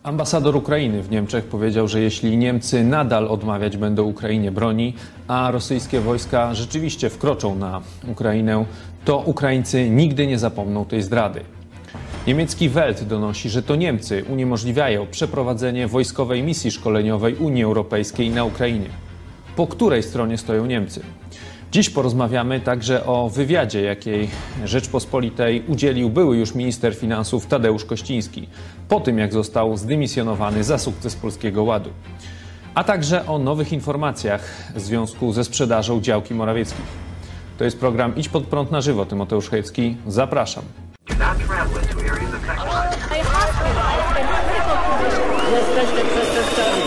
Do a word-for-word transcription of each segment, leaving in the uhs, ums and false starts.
Ambasador Ukrainy w Niemczech powiedział, że jeśli Niemcy nadal odmawiać będą Ukrainie broni, a rosyjskie wojska rzeczywiście wkroczą na Ukrainę, to Ukraińcy nigdy nie zapomną tej zdrady. Niemiecki Welt donosi, że to Niemcy uniemożliwiają przeprowadzenie wojskowej misji szkoleniowej Unii Europejskiej na Ukrainie. Po której stronie stoją Niemcy? Dziś porozmawiamy także o wywiadzie, jakiej Rzeczpospolitej udzielił były już minister finansów Tadeusz Kościński, po tym jak został zdymisjonowany za sukces Polskiego Ładu. A także o nowych informacjach w związku ze sprzedażą działki Morawieckich. To jest program Idź Pod Prąd na żywo. Tymoteusz Chojecki, zapraszam. Jesteście przestępcami.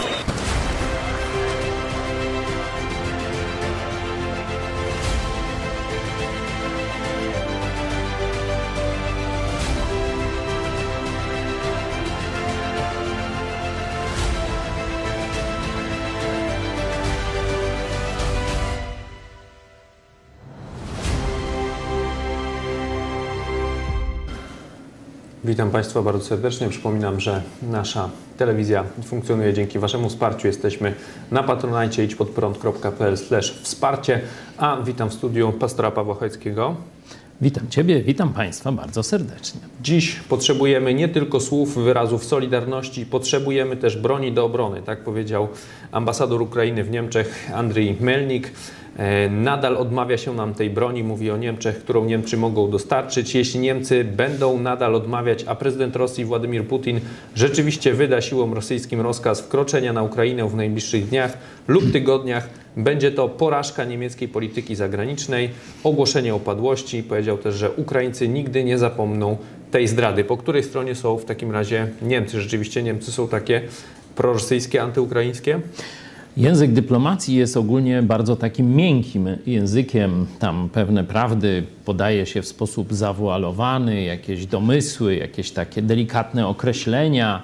Witam Państwa bardzo serdecznie. Przypominam, że nasza telewizja funkcjonuje dzięki Waszemu wsparciu. Jesteśmy na Patronite idź pod prąd kropka p l slash wsparcie. A witam w studiu pastora Pawła Chojeckiego. Witam Ciebie, witam Państwa bardzo serdecznie. Dziś potrzebujemy nie tylko słów, wyrazów solidarności, potrzebujemy też broni do obrony. Tak powiedział ambasador Ukrainy w Niemczech Andrii Melnik. Nadal odmawia się nam tej broni, mówi o Niemczech, którą Niemcy mogą dostarczyć. Jeśli Niemcy będą nadal odmawiać, a prezydent Rosji Władimir Putin rzeczywiście wyda siłom rosyjskim rozkaz wkroczenia na Ukrainę w najbliższych dniach lub tygodniach, będzie to porażka niemieckiej polityki zagranicznej, ogłoszenie upadłości. Powiedział też, że Ukraińcy nigdy nie zapomną tej zdrady. Po której stronie są w takim razie Niemcy? Rzeczywiście Niemcy są takie prorosyjskie, antyukraińskie? Język dyplomacji jest ogólnie bardzo takim miękkim językiem. Tam pewne prawdy podaje się w sposób zawualowany, jakieś domysły, jakieś takie delikatne określenia.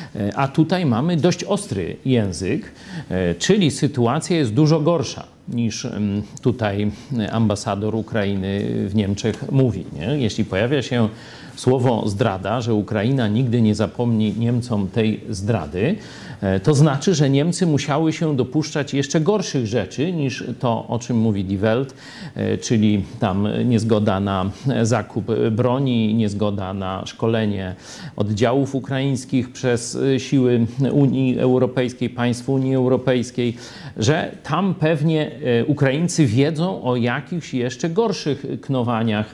A tutaj mamy dość ostry język, czyli sytuacja jest dużo gorsza niż tutaj ambasador Ukrainy w Niemczech mówi. Nie? Jeśli pojawia się słowo zdrada, że Ukraina nigdy nie zapomni Niemcom tej zdrady, to znaczy, że Niemcy musiały się dopuszczać jeszcze gorszych rzeczy niż to, o czym mówi Die Welt, czyli tam niezgoda na zakup broni, niezgoda na szkolenie oddziałów ukraińskich przez siły Unii Europejskiej, państw Unii Europejskiej, że tam pewnie Ukraińcy wiedzą o jakichś jeszcze gorszych knowaniach.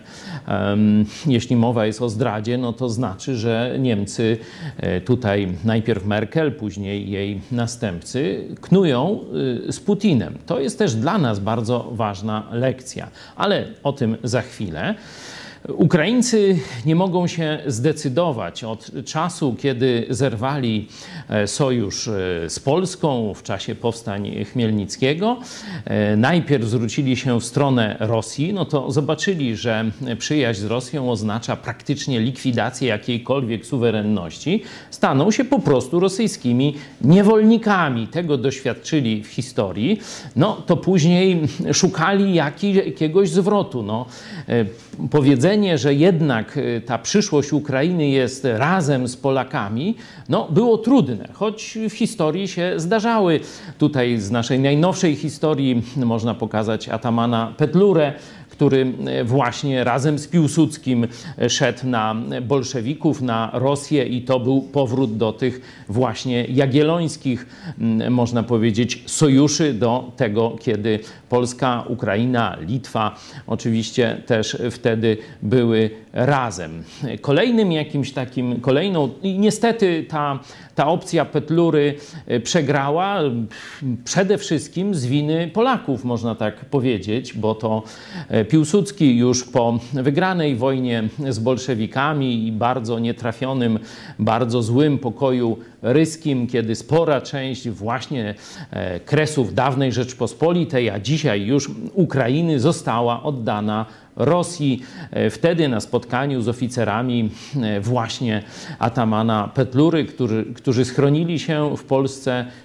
Jeśli mowa jest o zdradzie, no to znaczy, że Niemcy tutaj najpierw Merkel, później jej następcy knują z Putinem. To jest też dla nas bardzo ważna lekcja, ale o tym za chwilę. Ukraińcy nie mogą się zdecydować od czasu, kiedy zerwali sojusz z Polską w czasie powstań Chmielnickiego. Najpierw zwrócili się w stronę Rosji, no to zobaczyli, że przyjaźń z Rosją oznacza praktycznie likwidację jakiejkolwiek suwerenności. Staną się po prostu rosyjskimi niewolnikami. Tego doświadczyli w historii. No to później szukali jakiegoś zwrotu. No, powiedzenie, że jednak ta przyszłość Ukrainy jest razem z Polakami, no było trudne, choć w historii się zdarzały. Tutaj z naszej najnowszej historii można pokazać atamana Petlurę, który właśnie razem z Piłsudskim szedł na bolszewików, na Rosję i to był powrót do tych właśnie jagiellońskich, można powiedzieć, sojuszy, do tego, kiedy Polska, Ukraina, Litwa oczywiście też wtedy były razem. Kolejnym jakimś takim, kolejną, i niestety ta, ta opcja Petlury przegrała przede wszystkim z winy Polaków, można tak powiedzieć, bo to Piłsudski już po wygranej wojnie z bolszewikami i bardzo nietrafionym, bardzo złym pokoju ryskim, kiedy spora część właśnie kresów dawnej Rzeczpospolitej, a dzisiaj już Ukrainy, została oddana Rosji. Wtedy na spotkaniu z oficerami właśnie atamana Petlury, którzy, którzy schronili się w Polsce,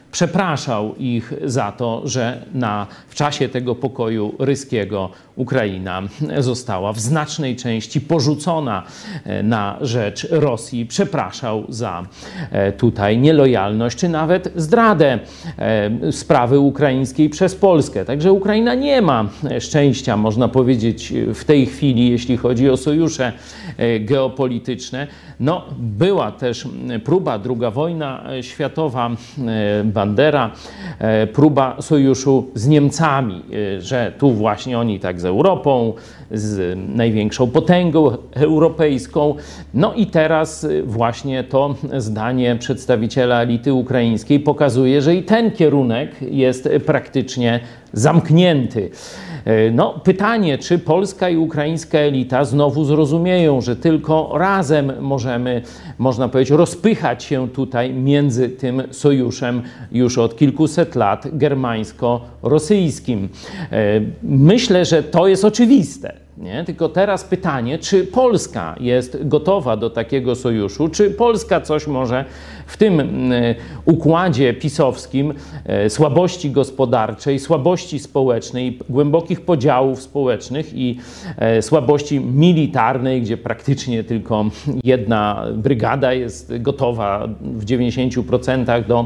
przepraszał ich za to, że na, w czasie tego pokoju ryskiego Ukraina została w znacznej części porzucona na rzecz Rosji. Przepraszał za tutaj nielojalność, czy nawet zdradę sprawy ukraińskiej przez Polskę. Także Ukraina nie ma szczęścia, można powiedzieć, w tej chwili, jeśli chodzi o sojusze geopolityczne. No, była też próba, druga wojna światowa, Bandera, próba sojuszu z Niemcami, że tu właśnie oni tak z Europą, z największą potęgą europejską. No i teraz właśnie to zdanie przedstawiciela elity ukraińskiej pokazuje, że i ten kierunek jest praktycznie zamknięty. No, pytanie, czy polska i ukraińska elita znowu zrozumieją, że tylko razem możemy, można powiedzieć, rozpychać się tutaj między tym sojuszem już od kilkuset lat germańsko-rosyjskim. Myślę, że to jest oczywiste. Nie? Tylko teraz pytanie, czy Polska jest gotowa do takiego sojuszu, czy Polska coś może w tym układzie pisowskim słabości gospodarczej, słabości społecznej, głębokich podziałów społecznych i słabości militarnej, gdzie praktycznie tylko jedna brygada jest gotowa w dziewięćdziesięciu procentach do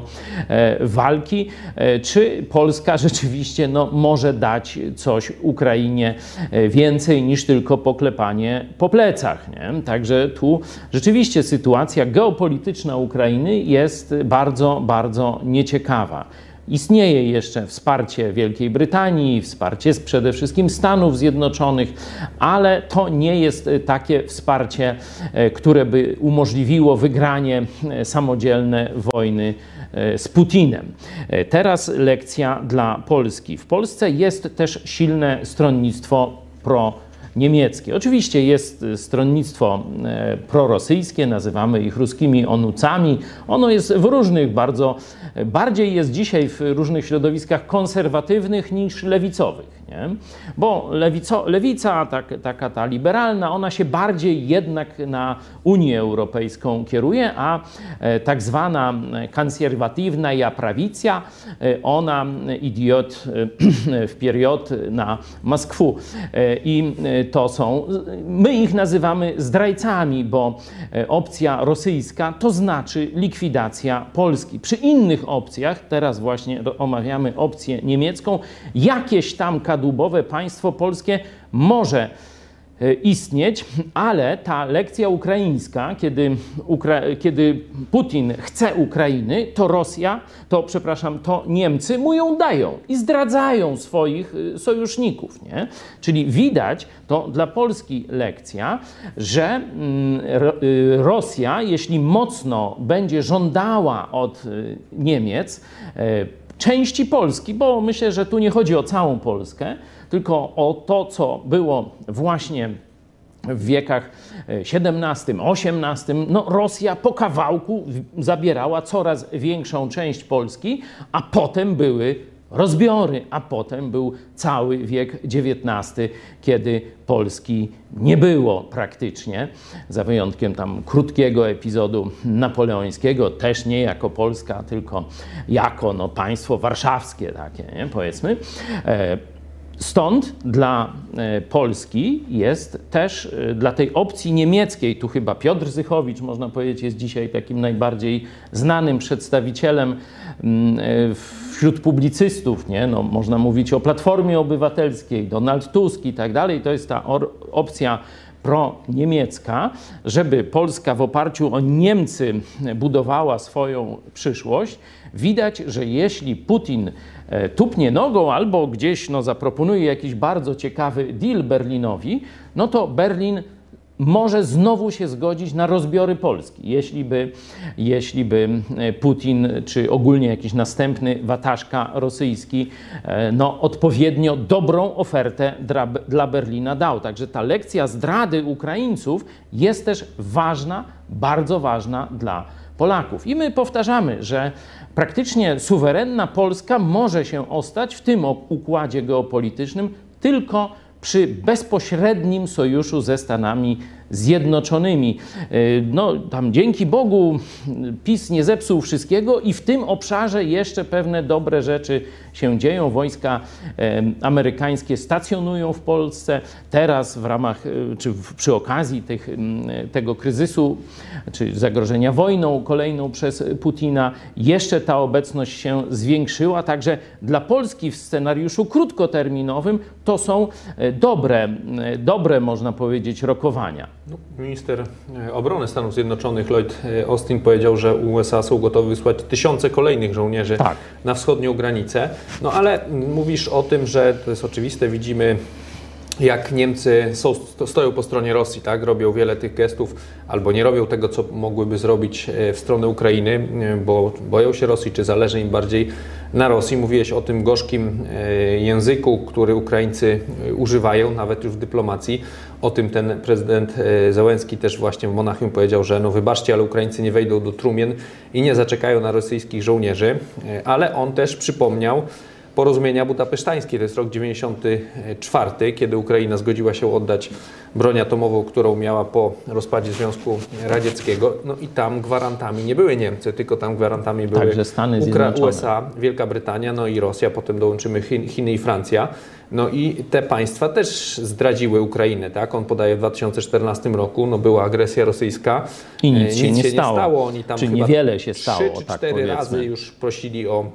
walki, czy Polska rzeczywiście no, może dać coś Ukrainie więcej niż tylko poklepanie po plecach. Nie? Także tu rzeczywiście sytuacja geopolityczna Ukrainy jest bardzo, bardzo nieciekawa. Istnieje jeszcze wsparcie Wielkiej Brytanii, wsparcie przede wszystkim Stanów Zjednoczonych, ale to nie jest takie wsparcie, które by umożliwiło wygranie samodzielne wojny z Putinem. Teraz lekcja dla Polski. W Polsce jest też silne stronnictwo pro-niemieckie. Oczywiście jest stronnictwo prorosyjskie, nazywamy ich ruskimi onucami. Ono jest w różnych bardzo, bardziej jest dzisiaj w różnych środowiskach konserwatywnych niż lewicowych. Nie? Bo lewico, lewica, tak, taka ta liberalna, ona się bardziej jednak na Unię Europejską kieruje, a e, tak zwana konserwatywna prawica, e, ona idiot e, w period na Moskwę. E, I to są, my ich nazywamy zdrajcami, bo e, opcja rosyjska to znaczy likwidacja Polski. Przy innych opcjach, teraz właśnie omawiamy opcję niemiecką, jakieś tam kadłubowe państwo polskie może istnieć, ale ta lekcja ukraińska, kiedy, Ukra kiedy Putin chce Ukrainy, to Rosja, to przepraszam, to Niemcy mu ją dają i zdradzają swoich sojuszników. Nie? Czyli widać, to dla Polski lekcja, że Rosja, jeśli mocno będzie żądała od Niemiec części Polski, bo myślę, że tu nie chodzi o całą Polskę, tylko o to, co było właśnie w wiekach siedemnastym, osiemnastym. No, Rosja po kawałku zabierała coraz większą część Polski, a potem były rozbiory, a potem był cały wiek dziewiętnasty, kiedy Polski nie było praktycznie, za wyjątkiem tam krótkiego epizodu napoleońskiego, też nie jako Polska, tylko jako no, państwo warszawskie takie, nie? Powiedzmy. Stąd dla Polski jest też, dla tej opcji niemieckiej, tu chyba Piotr Zychowicz, można powiedzieć, jest dzisiaj takim najbardziej znanym przedstawicielem wśród publicystów, nie? No, można mówić o Platformie Obywatelskiej, Donald Tusk i tak dalej. To jest ta opcja pro-niemiecka, żeby Polska w oparciu o Niemcy budowała swoją przyszłość. Widać, że jeśli Putin tupnie nogą albo gdzieś no, zaproponuje jakiś bardzo ciekawy deal Berlinowi, no to Berlin może znowu się zgodzić na rozbiory Polski, jeśli by, jeśli by Putin, czy ogólnie jakiś następny wataszka rosyjski, no, odpowiednio dobrą ofertę dla, dla Berlina dał. Także ta lekcja zdrady Ukraińców jest też ważna, bardzo ważna dla Polaków. I my powtarzamy, że praktycznie suwerenna Polska może się ostać w tym układzie geopolitycznym tylko przy bezpośrednim sojuszu ze Stanami Zjednoczonymi. No tam dzięki Bogu PiS nie zepsuł wszystkiego i w tym obszarze jeszcze pewne dobre rzeczy się dzieją. Wojska amerykańskie stacjonują w Polsce. Teraz w ramach, czy przy okazji tych, tego kryzysu, czy zagrożenia wojną kolejną przez Putina, jeszcze ta obecność się zwiększyła. Także dla Polski w scenariuszu krótkoterminowym to są dobre, dobre można powiedzieć, rokowania. No, minister obrony Stanów Zjednoczonych Lloyd Austin powiedział, że U S A są gotowe wysłać tysiące kolejnych żołnierzy tak. na wschodnią granicę. No ale mówisz o tym, że to jest oczywiste, widzimy jak Niemcy są, stoją po stronie Rosji, tak? Robią wiele tych gestów, albo nie robią tego, co mogłyby zrobić w stronę Ukrainy, bo boją się Rosji, czy zależy im bardziej na Rosji. Mówiłeś o tym gorzkim języku, który Ukraińcy używają, nawet już w dyplomacji. O tym ten prezydent Zełenski też właśnie w Monachium powiedział, że no wybaczcie, ale Ukraińcy nie wejdą do trumien i nie zaczekają na rosyjskich żołnierzy. Ale on też przypomniał porozumienia budapesztańskie, to jest rok dziewięćdziesiąty czwarty, kiedy Ukraina zgodziła się oddać broń atomową, którą miała po rozpadzie Związku Radzieckiego. No i tam gwarantami nie były Niemcy, tylko tam gwarantami były Także Stany Zjednoczone, U S A, Wielka Brytania, no i Rosja, potem dołączymy Chin, Chiny i Francja. No i te państwa też zdradziły Ukrainę, tak? On podaje w dwa tysiące czternastym roku, no była agresja rosyjska. I nic się, nic nie, się stało. nie stało. Oni tam Czy chyba niewiele się stało, trzy czy tak cztery powiedzmy. razy już prosili o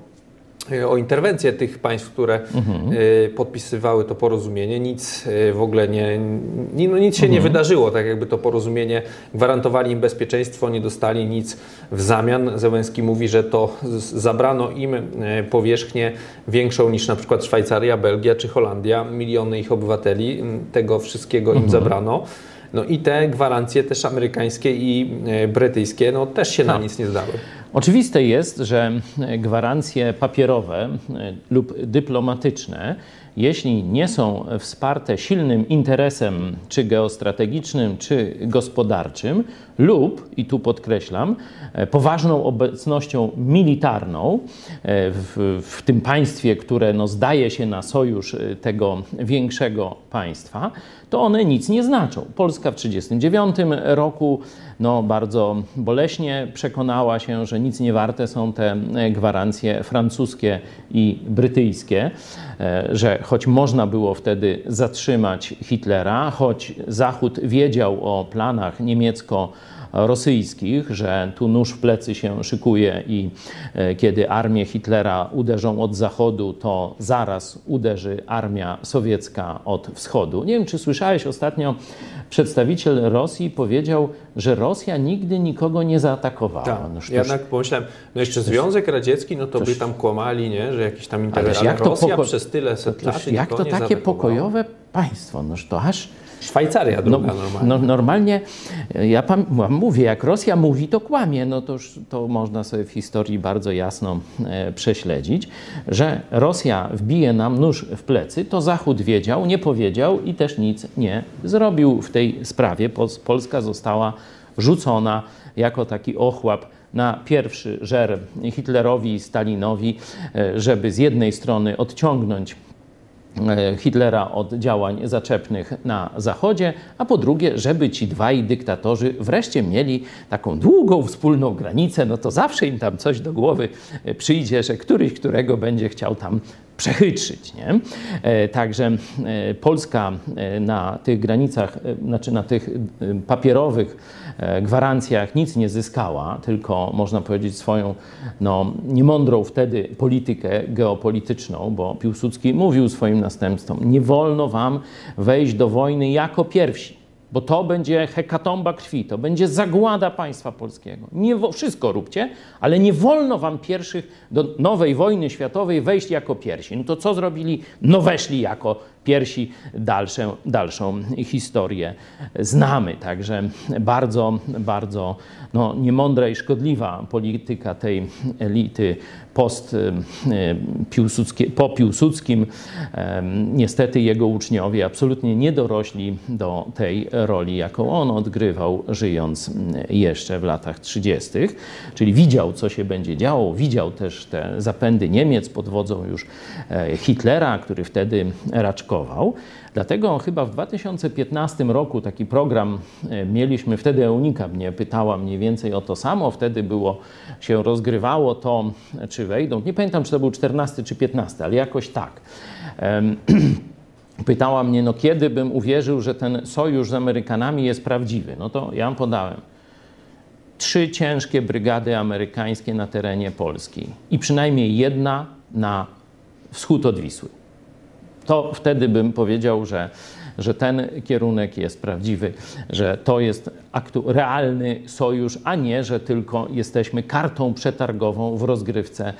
o interwencję tych państw, które mhm. y, podpisywały to porozumienie. Nic y, w ogóle nie, nie, no nic się mhm. nie wydarzyło, tak jakby to porozumienie gwarantowali im bezpieczeństwo, nie dostali nic w zamian. Zełenski mówi, że to z, zabrano im y, powierzchnię większą niż na przykład Szwajcaria, Belgia czy Holandia. Miliony ich obywateli, y, tego wszystkiego im mhm. zabrano. No i te gwarancje też amerykańskie i y, brytyjskie no, też się tak. na nic nie zdały. Oczywiste jest, że gwarancje papierowe lub dyplomatyczne, jeśli nie są wsparte silnym interesem czy geostrategicznym, czy gospodarczym, lub, i tu podkreślam, poważną obecnością militarną w, w tym państwie, które no, zdaje się na sojusz tego większego państwa, to one nic nie znaczą. Polska w tysiąc dziewięćset trzydziestym dziewiątym roku no, bardzo boleśnie przekonała się, że nic nie warte są te gwarancje francuskie i brytyjskie, że choć można było wtedy zatrzymać Hitlera, choć Zachód wiedział o planach niemiecko-rosyjskich, że tu nóż w plecy się szykuje i kiedy armię Hitlera uderzą od zachodu, to zaraz uderzy armia sowiecka od wschodu. Nie wiem, czy słyszałeś ostatnio, przedstawiciel Rosji powiedział, że Rosja nigdy nikogo nie zaatakowała. Tak, Noż ja jednak pomyślałem, no jeszcze Związek Radziecki, no to by tam kłamali, nie, że jakieś tam interesy, ale, ale Rosja poko- przez tyle set lat jak to takie pokojowe państwo, noż to aż... Szwajcaria druga no, normalnie. No, normalnie, ja pan, mówię, jak Rosja mówi, to kłamie, no to, już, to można sobie w historii bardzo jasno e, prześledzić, że Rosja wbije nam nóż w plecy, to Zachód wiedział, nie powiedział i też nic nie zrobił w tej sprawie. Pol- Polska została rzucona jako taki ochłap na pierwszy żer Hitlerowi i Stalinowi, e, żeby z jednej strony odciągnąć Hitlera od działań zaczepnych na Zachodzie, a po drugie, żeby ci dwaj dyktatorzy wreszcie mieli taką długą wspólną granicę, no to zawsze im tam coś do głowy przyjdzie, że któryś, którego będzie chciał tam przechytrzyć, nie? Także Polska na tych granicach, znaczy na tych papierowych gwarancjach nic nie zyskała, tylko można powiedzieć swoją no, niemądrą wtedy politykę geopolityczną, bo Piłsudski mówił swoim następcom, nie wolno wam wejść do wojny jako pierwsi, bo to będzie hekatomba krwi, to będzie zagłada państwa polskiego. Nie, wszystko róbcie, ale nie wolno wam pierwszych do nowej wojny światowej wejść jako pierwsi. No to co zrobili? No weszli jako pierwsi, dalszą, dalszą historię znamy. Także bardzo, bardzo no, niemądra i szkodliwa polityka tej elity post Piłsudskie, po Piłsudskim. Niestety jego uczniowie absolutnie nie dorośli do tej roli, jaką on odgrywał, żyjąc jeszcze w latach trzydziestych. Czyli widział, co się będzie działo, widział też te zapędy Niemiec pod wodzą już Hitlera, który wtedy raczkował raczkował. Dlatego chyba w dwa tysiące piętnastym roku taki program mieliśmy, wtedy Eunika mnie pytała mniej więcej o to samo, wtedy było, się rozgrywało to, czy wejdą, nie pamiętam, czy to był czternasty czy piętnasty, ale jakoś tak. Pytała mnie, no kiedy bym uwierzył, że ten sojusz z Amerykanami jest prawdziwy. No to ja podałem. Trzy ciężkie brygady amerykańskie na terenie Polski i przynajmniej jedna na wschód od Wisły. To wtedy bym powiedział, że, że ten kierunek jest prawdziwy, że to jest aktu, realny sojusz, a nie, że tylko jesteśmy kartą przetargową w rozgrywce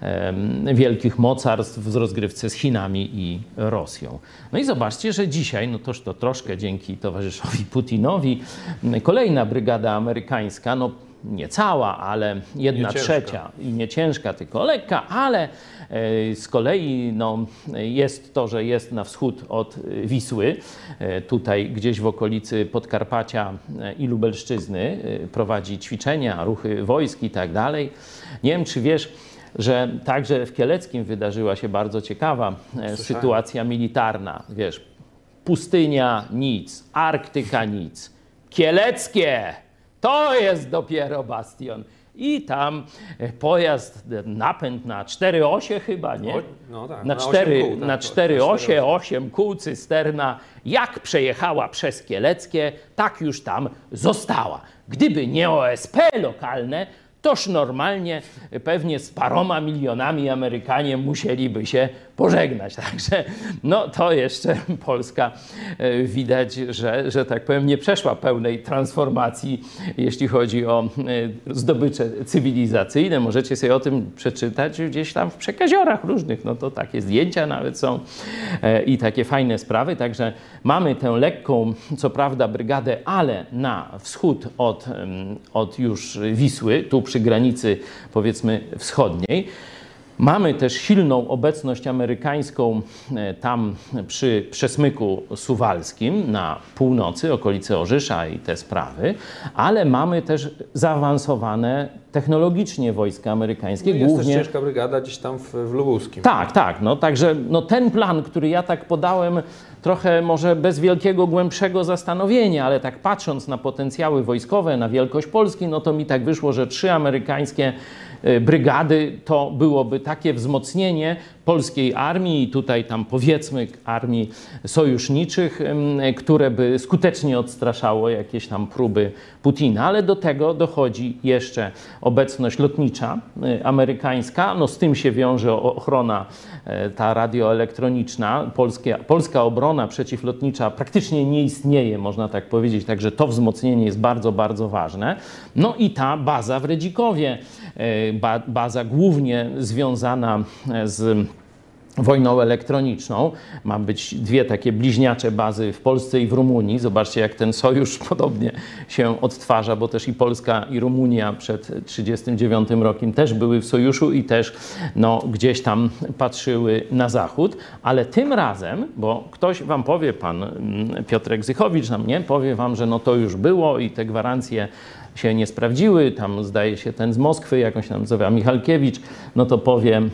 e, wielkich mocarstw, w rozgrywce z Chinami i Rosją. No i zobaczcie, że dzisiaj, no toż to troszkę dzięki towarzyszowi Putinowi, kolejna brygada amerykańska, no nie cała, ale jedna nie trzecia i nie ciężka, tylko lekka, ale e, z kolei no, jest to, że jest na wschód od Wisły, e, tutaj gdzieś w okolicy Podkarpacia i Lubelszczyzny, e, prowadzi ćwiczenia, ruchy wojsk i tak dalej. Nie wiem, czy wiesz, że także w Kieleckim wydarzyła się bardzo ciekawa e, sytuacja militarna. Wiesz, pustynia nic, Arktyka nic, Kieleckie to jest dopiero bastion. I tam pojazd, napęd na cztery osie chyba, nie? No tak, na, na cztery, osiem kół, tak, na to- cztery to osie, cztery osiem kół, cysterna. Jak przejechała przez Kieleckie, tak już tam została. Gdyby nie O S P lokalne, toż normalnie pewnie z paroma milionami Amerykanie musieliby się pożegnać. Także no to jeszcze Polska e, widać, że, że tak powiem nie przeszła pełnej transformacji, jeśli chodzi o e, zdobycze cywilizacyjne. Możecie sobie o tym przeczytać gdzieś tam w przekaziorach różnych. No to takie zdjęcia nawet są e, i takie fajne sprawy. Także mamy tę lekką, co prawda, brygadę, ale na wschód od, em, od już Wisły, tu przy granicy powiedzmy wschodniej. Mamy też silną obecność amerykańską e, tam przy Przesmyku Suwalskim na północy, okolice Orzysza i te sprawy, ale mamy też zaawansowane technologicznie wojska amerykańskie. No jest głównie... też ciężka brygada gdzieś tam w, w Lubuskim. Tak, tak. No, także no, ten plan, który ja tak podałem, trochę może bez wielkiego, głębszego zastanowienia, ale tak patrząc na potencjały wojskowe, na wielkość Polski, no to mi tak wyszło, że trzy amerykańskie y, brygady to byłoby takie wzmocnienie polskiej armii i tutaj tam powiedzmy armii sojuszniczych, y, które by skutecznie odstraszało jakieś tam próby Putina, ale do tego dochodzi jeszcze obecność lotnicza y, amerykańska, no z tym się wiąże ochrona y, ta radioelektroniczna, polskie, polska obrona przeciwlotnicza praktycznie nie istnieje, można tak powiedzieć, także to wzmocnienie jest bardzo, bardzo ważne. No i ta baza w Redzikowie, y, ba, baza głównie związana z wojną elektroniczną. Ma być dwie takie bliźniacze bazy w Polsce i w Rumunii. Zobaczcie, jak ten sojusz podobnie się odtwarza, bo też i Polska, i Rumunia przed tysiąc dziewięćset trzydziestym dziewiątym rokiem też były w sojuszu i też no, gdzieś tam patrzyły na zachód. Ale tym razem, bo ktoś wam powie, pan Piotrek Zychowicz nam nie powie wam, że no to już było i te gwarancje się nie sprawdziły, tam zdaje się ten z Moskwy, jak on się nazywa, Michalkiewicz, no to powiem,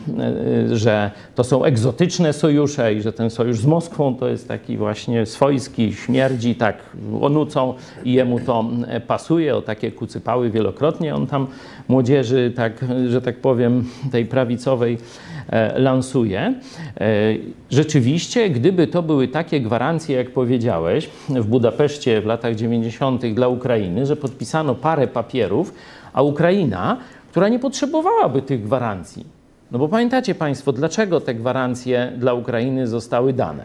że to są egzotyczne sojusze i że ten sojusz z Moskwą to jest taki właśnie swojski, śmierdzi, tak onucą i jemu to pasuje, o takie kucypały wielokrotnie on tam młodzieży, tak, że tak powiem, tej prawicowej lansuje. Rzeczywiście, gdyby to były takie gwarancje, jak powiedziałeś, w Budapeszcie w latach dziewięćdziesiątych dla Ukrainy, że podpisano parę papierów, a Ukraina, która nie potrzebowałaby tych gwarancji. No bo pamiętacie Państwo, dlaczego te gwarancje dla Ukrainy zostały dane?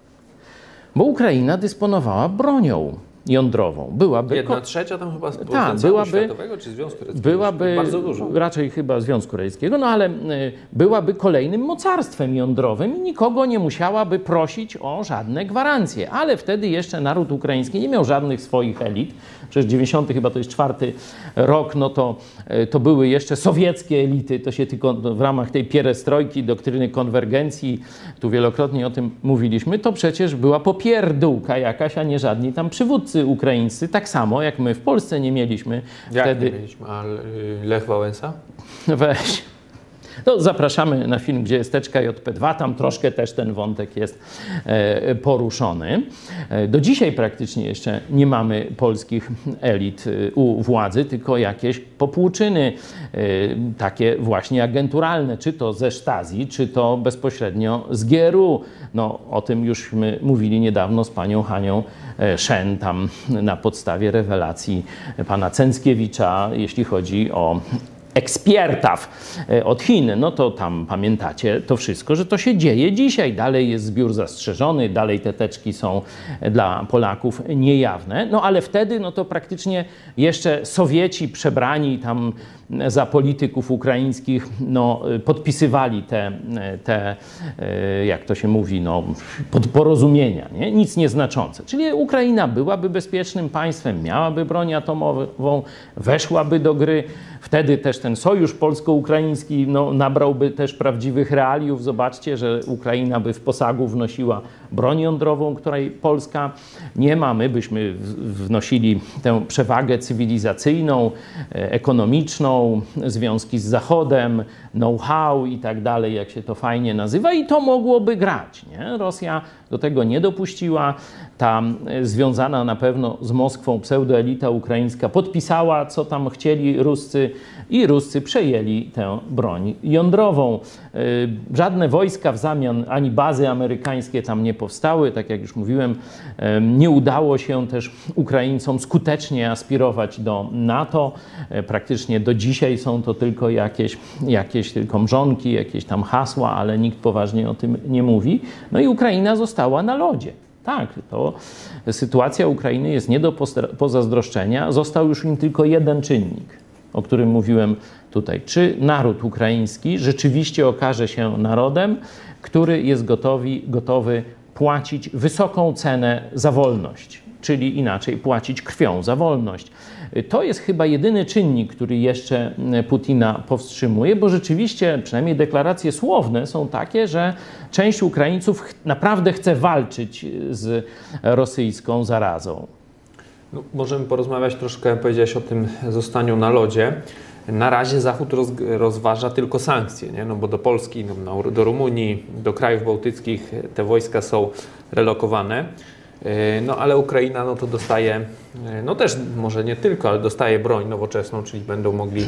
Bo Ukraina dysponowała bronią jądrową. Byłaby Jedna trzecia tam chyba z tak, potencjału byłaby, światowego czy Związku Radzieckiego? byłaby Bardzo dużo. raczej chyba Związku Radzieckiego, no ale y, byłaby kolejnym mocarstwem jądrowym i nikogo nie musiałaby prosić o żadne gwarancje. Ale wtedy jeszcze naród ukraiński nie miał żadnych swoich elit. Przecież dziewięćdziesiąty chyba to jest czwarty rok, no to, y, to były jeszcze sowieckie elity. To się tylko w ramach tej pierestrojki, doktryny konwergencji, tu wielokrotnie o tym mówiliśmy, to przecież była popierdółka jakaś, a nie żadni tam przywódcy ukraińscy, tak samo jak my w Polsce nie mieliśmy Jak wtedy. nie mieliśmy? A Lech Wałęsa? Weź. To zapraszamy na film, gdzie jest teczka J P dwa, tam troszkę też ten wątek jest poruszony. Do dzisiaj praktycznie jeszcze nie mamy polskich elit u władzy, tylko jakieś popłuczyny takie właśnie agenturalne, czy to ze Stasi, czy to bezpośrednio z G R U. No, o tym jużśmy mówili niedawno z panią Hanią Shen, tam na podstawie rewelacji pana Cęckiewicza, jeśli chodzi o ekspertaw od Chin. No to tam pamiętacie to wszystko, że to się dzieje dzisiaj. Dalej jest zbiór zastrzeżony, dalej te teczki są dla Polaków niejawne. No ale wtedy no to praktycznie jeszcze Sowieci przebrani tam za polityków ukraińskich no, podpisywali te, te, jak to się mówi, no, porozumienia, nie? Nic nieznaczące. Czyli Ukraina byłaby bezpiecznym państwem, miałaby broń atomową, weszłaby do gry. Wtedy też ten sojusz polsko-ukraiński no, nabrałby też prawdziwych realiów. Zobaczcie, że Ukraina by w posagu wnosiła broń jądrową, której Polska nie ma. My byśmy wnosili tę przewagę cywilizacyjną, ekonomiczną, związki z Zachodem, know-how i tak dalej, jak się to fajnie nazywa, i to mogłoby grać, nie? Rosja do tego nie dopuściła. Ta związana na pewno z Moskwą pseudoelita ukraińska podpisała, co tam chcieli Ruscy, i Ruscy przejęli tę broń jądrową. Żadne wojska w zamian, ani bazy amerykańskie tam nie powstały. Tak jak już mówiłem, nie udało się też Ukraińcom skutecznie aspirować do NATO. Praktycznie do dzisiaj są to tylko jakieś, jakieś tylko mrzonki, jakieś tam hasła, ale nikt poważnie o tym nie mówi. No i Ukraina została na lodzie. Tak, to sytuacja Ukrainy jest nie do pozazdroszczenia. Został już im tylko jeden czynnik, o którym mówiłem tutaj. Czy naród ukraiński rzeczywiście okaże się narodem, który jest gotowy, gotowy płacić wysoką cenę za wolność, czyli inaczej płacić krwią za wolność. To jest chyba jedyny czynnik, który jeszcze Putina powstrzymuje, bo rzeczywiście, przynajmniej deklaracje słowne są takie, że część Ukraińców naprawdę chce walczyć z rosyjską zarazą. No, możemy porozmawiać troszkę, powiedziałeś o tym zostaniu na lodzie. Na razie Zachód roz, rozważa tylko sankcje, nie? No bo do Polski, no, do Rumunii, do krajów bałtyckich te wojska są relokowane. No ale Ukraina no to dostaje, no też może nie tylko, ale dostaje broń nowoczesną, czyli będą mogli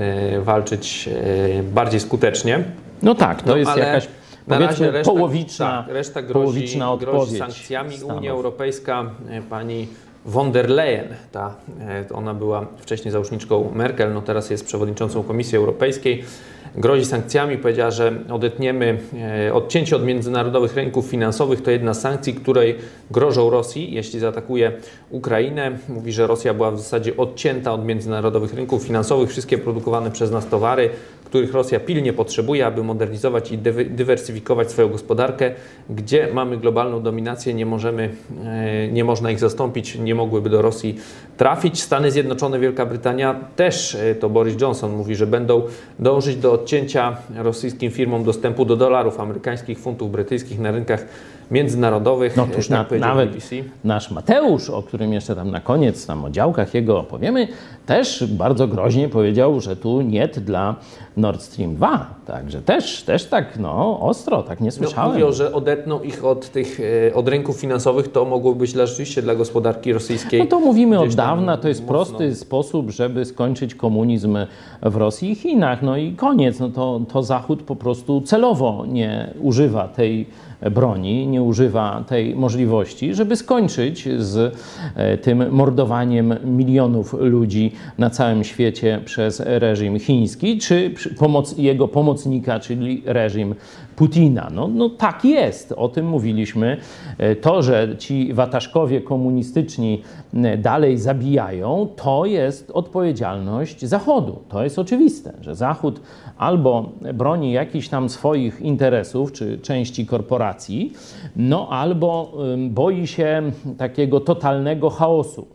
walczyć bardziej skutecznie. No tak, to no, jest jakaś na razie reszta, połowiczna, tak, reszta grozi, połowiczna grozi sankcjami. Stanów. Unia Europejska, pani von der Leyen, ta, ona była wcześniej załóżniczką Merkel, no teraz jest przewodniczącą Komisji Europejskiej, grozi sankcjami, powiedziała, że odetniemy, odcięcie od międzynarodowych rynków finansowych to jedna z sankcji, której grożą Rosji, jeśli zaatakuje Ukrainę. Mówi, że Rosja była w zasadzie odcięta od międzynarodowych rynków finansowych. Wszystkie produkowane przez nas towary, których Rosja pilnie potrzebuje, aby modernizować i dywersyfikować swoją gospodarkę. Gdzie mamy globalną dominację, nie możemy, nie można ich zastąpić, nie mogłyby do Rosji trafić. Stany Zjednoczone, Wielka Brytania też, to Boris Johnson mówi, że będą dążyć do odcięcia rosyjskim firmom dostępu do dolarów amerykańskich, funtów brytyjskich na rynkach międzynarodowych. No tuż tak na, nawet B B C. Nasz Mateusz, o którym jeszcze tam na koniec, tam o działkach jego opowiemy, też bardzo groźnie powiedział, że tu nie dla Nord Stream dwa. Także też, też tak no, ostro, tak nie słyszałem. No, mówią, że odetną ich od tych od rynków finansowych, to mogłoby być dla, rzeczywiście dla gospodarki rosyjskiej. No to mówimy od dawna, to jest mocno prosty sposób, żeby skończyć komunizm w Rosji i Chinach. No i koniec, no to, to Zachód po prostu celowo nie używa tej broni, nie używa tej możliwości, żeby skończyć z tym mordowaniem milionów ludzi na całym świecie przez reżim chiński, czy pomoc, jego pomocnika, czyli reżim Putina. No, no tak jest, o tym mówiliśmy. To, że ci wataszkowie komunistyczni dalej zabijają, to jest odpowiedzialność Zachodu. To jest oczywiste, że Zachód albo broni jakichś tam swoich interesów, czy części korporacji, no albo boi się takiego totalnego chaosu.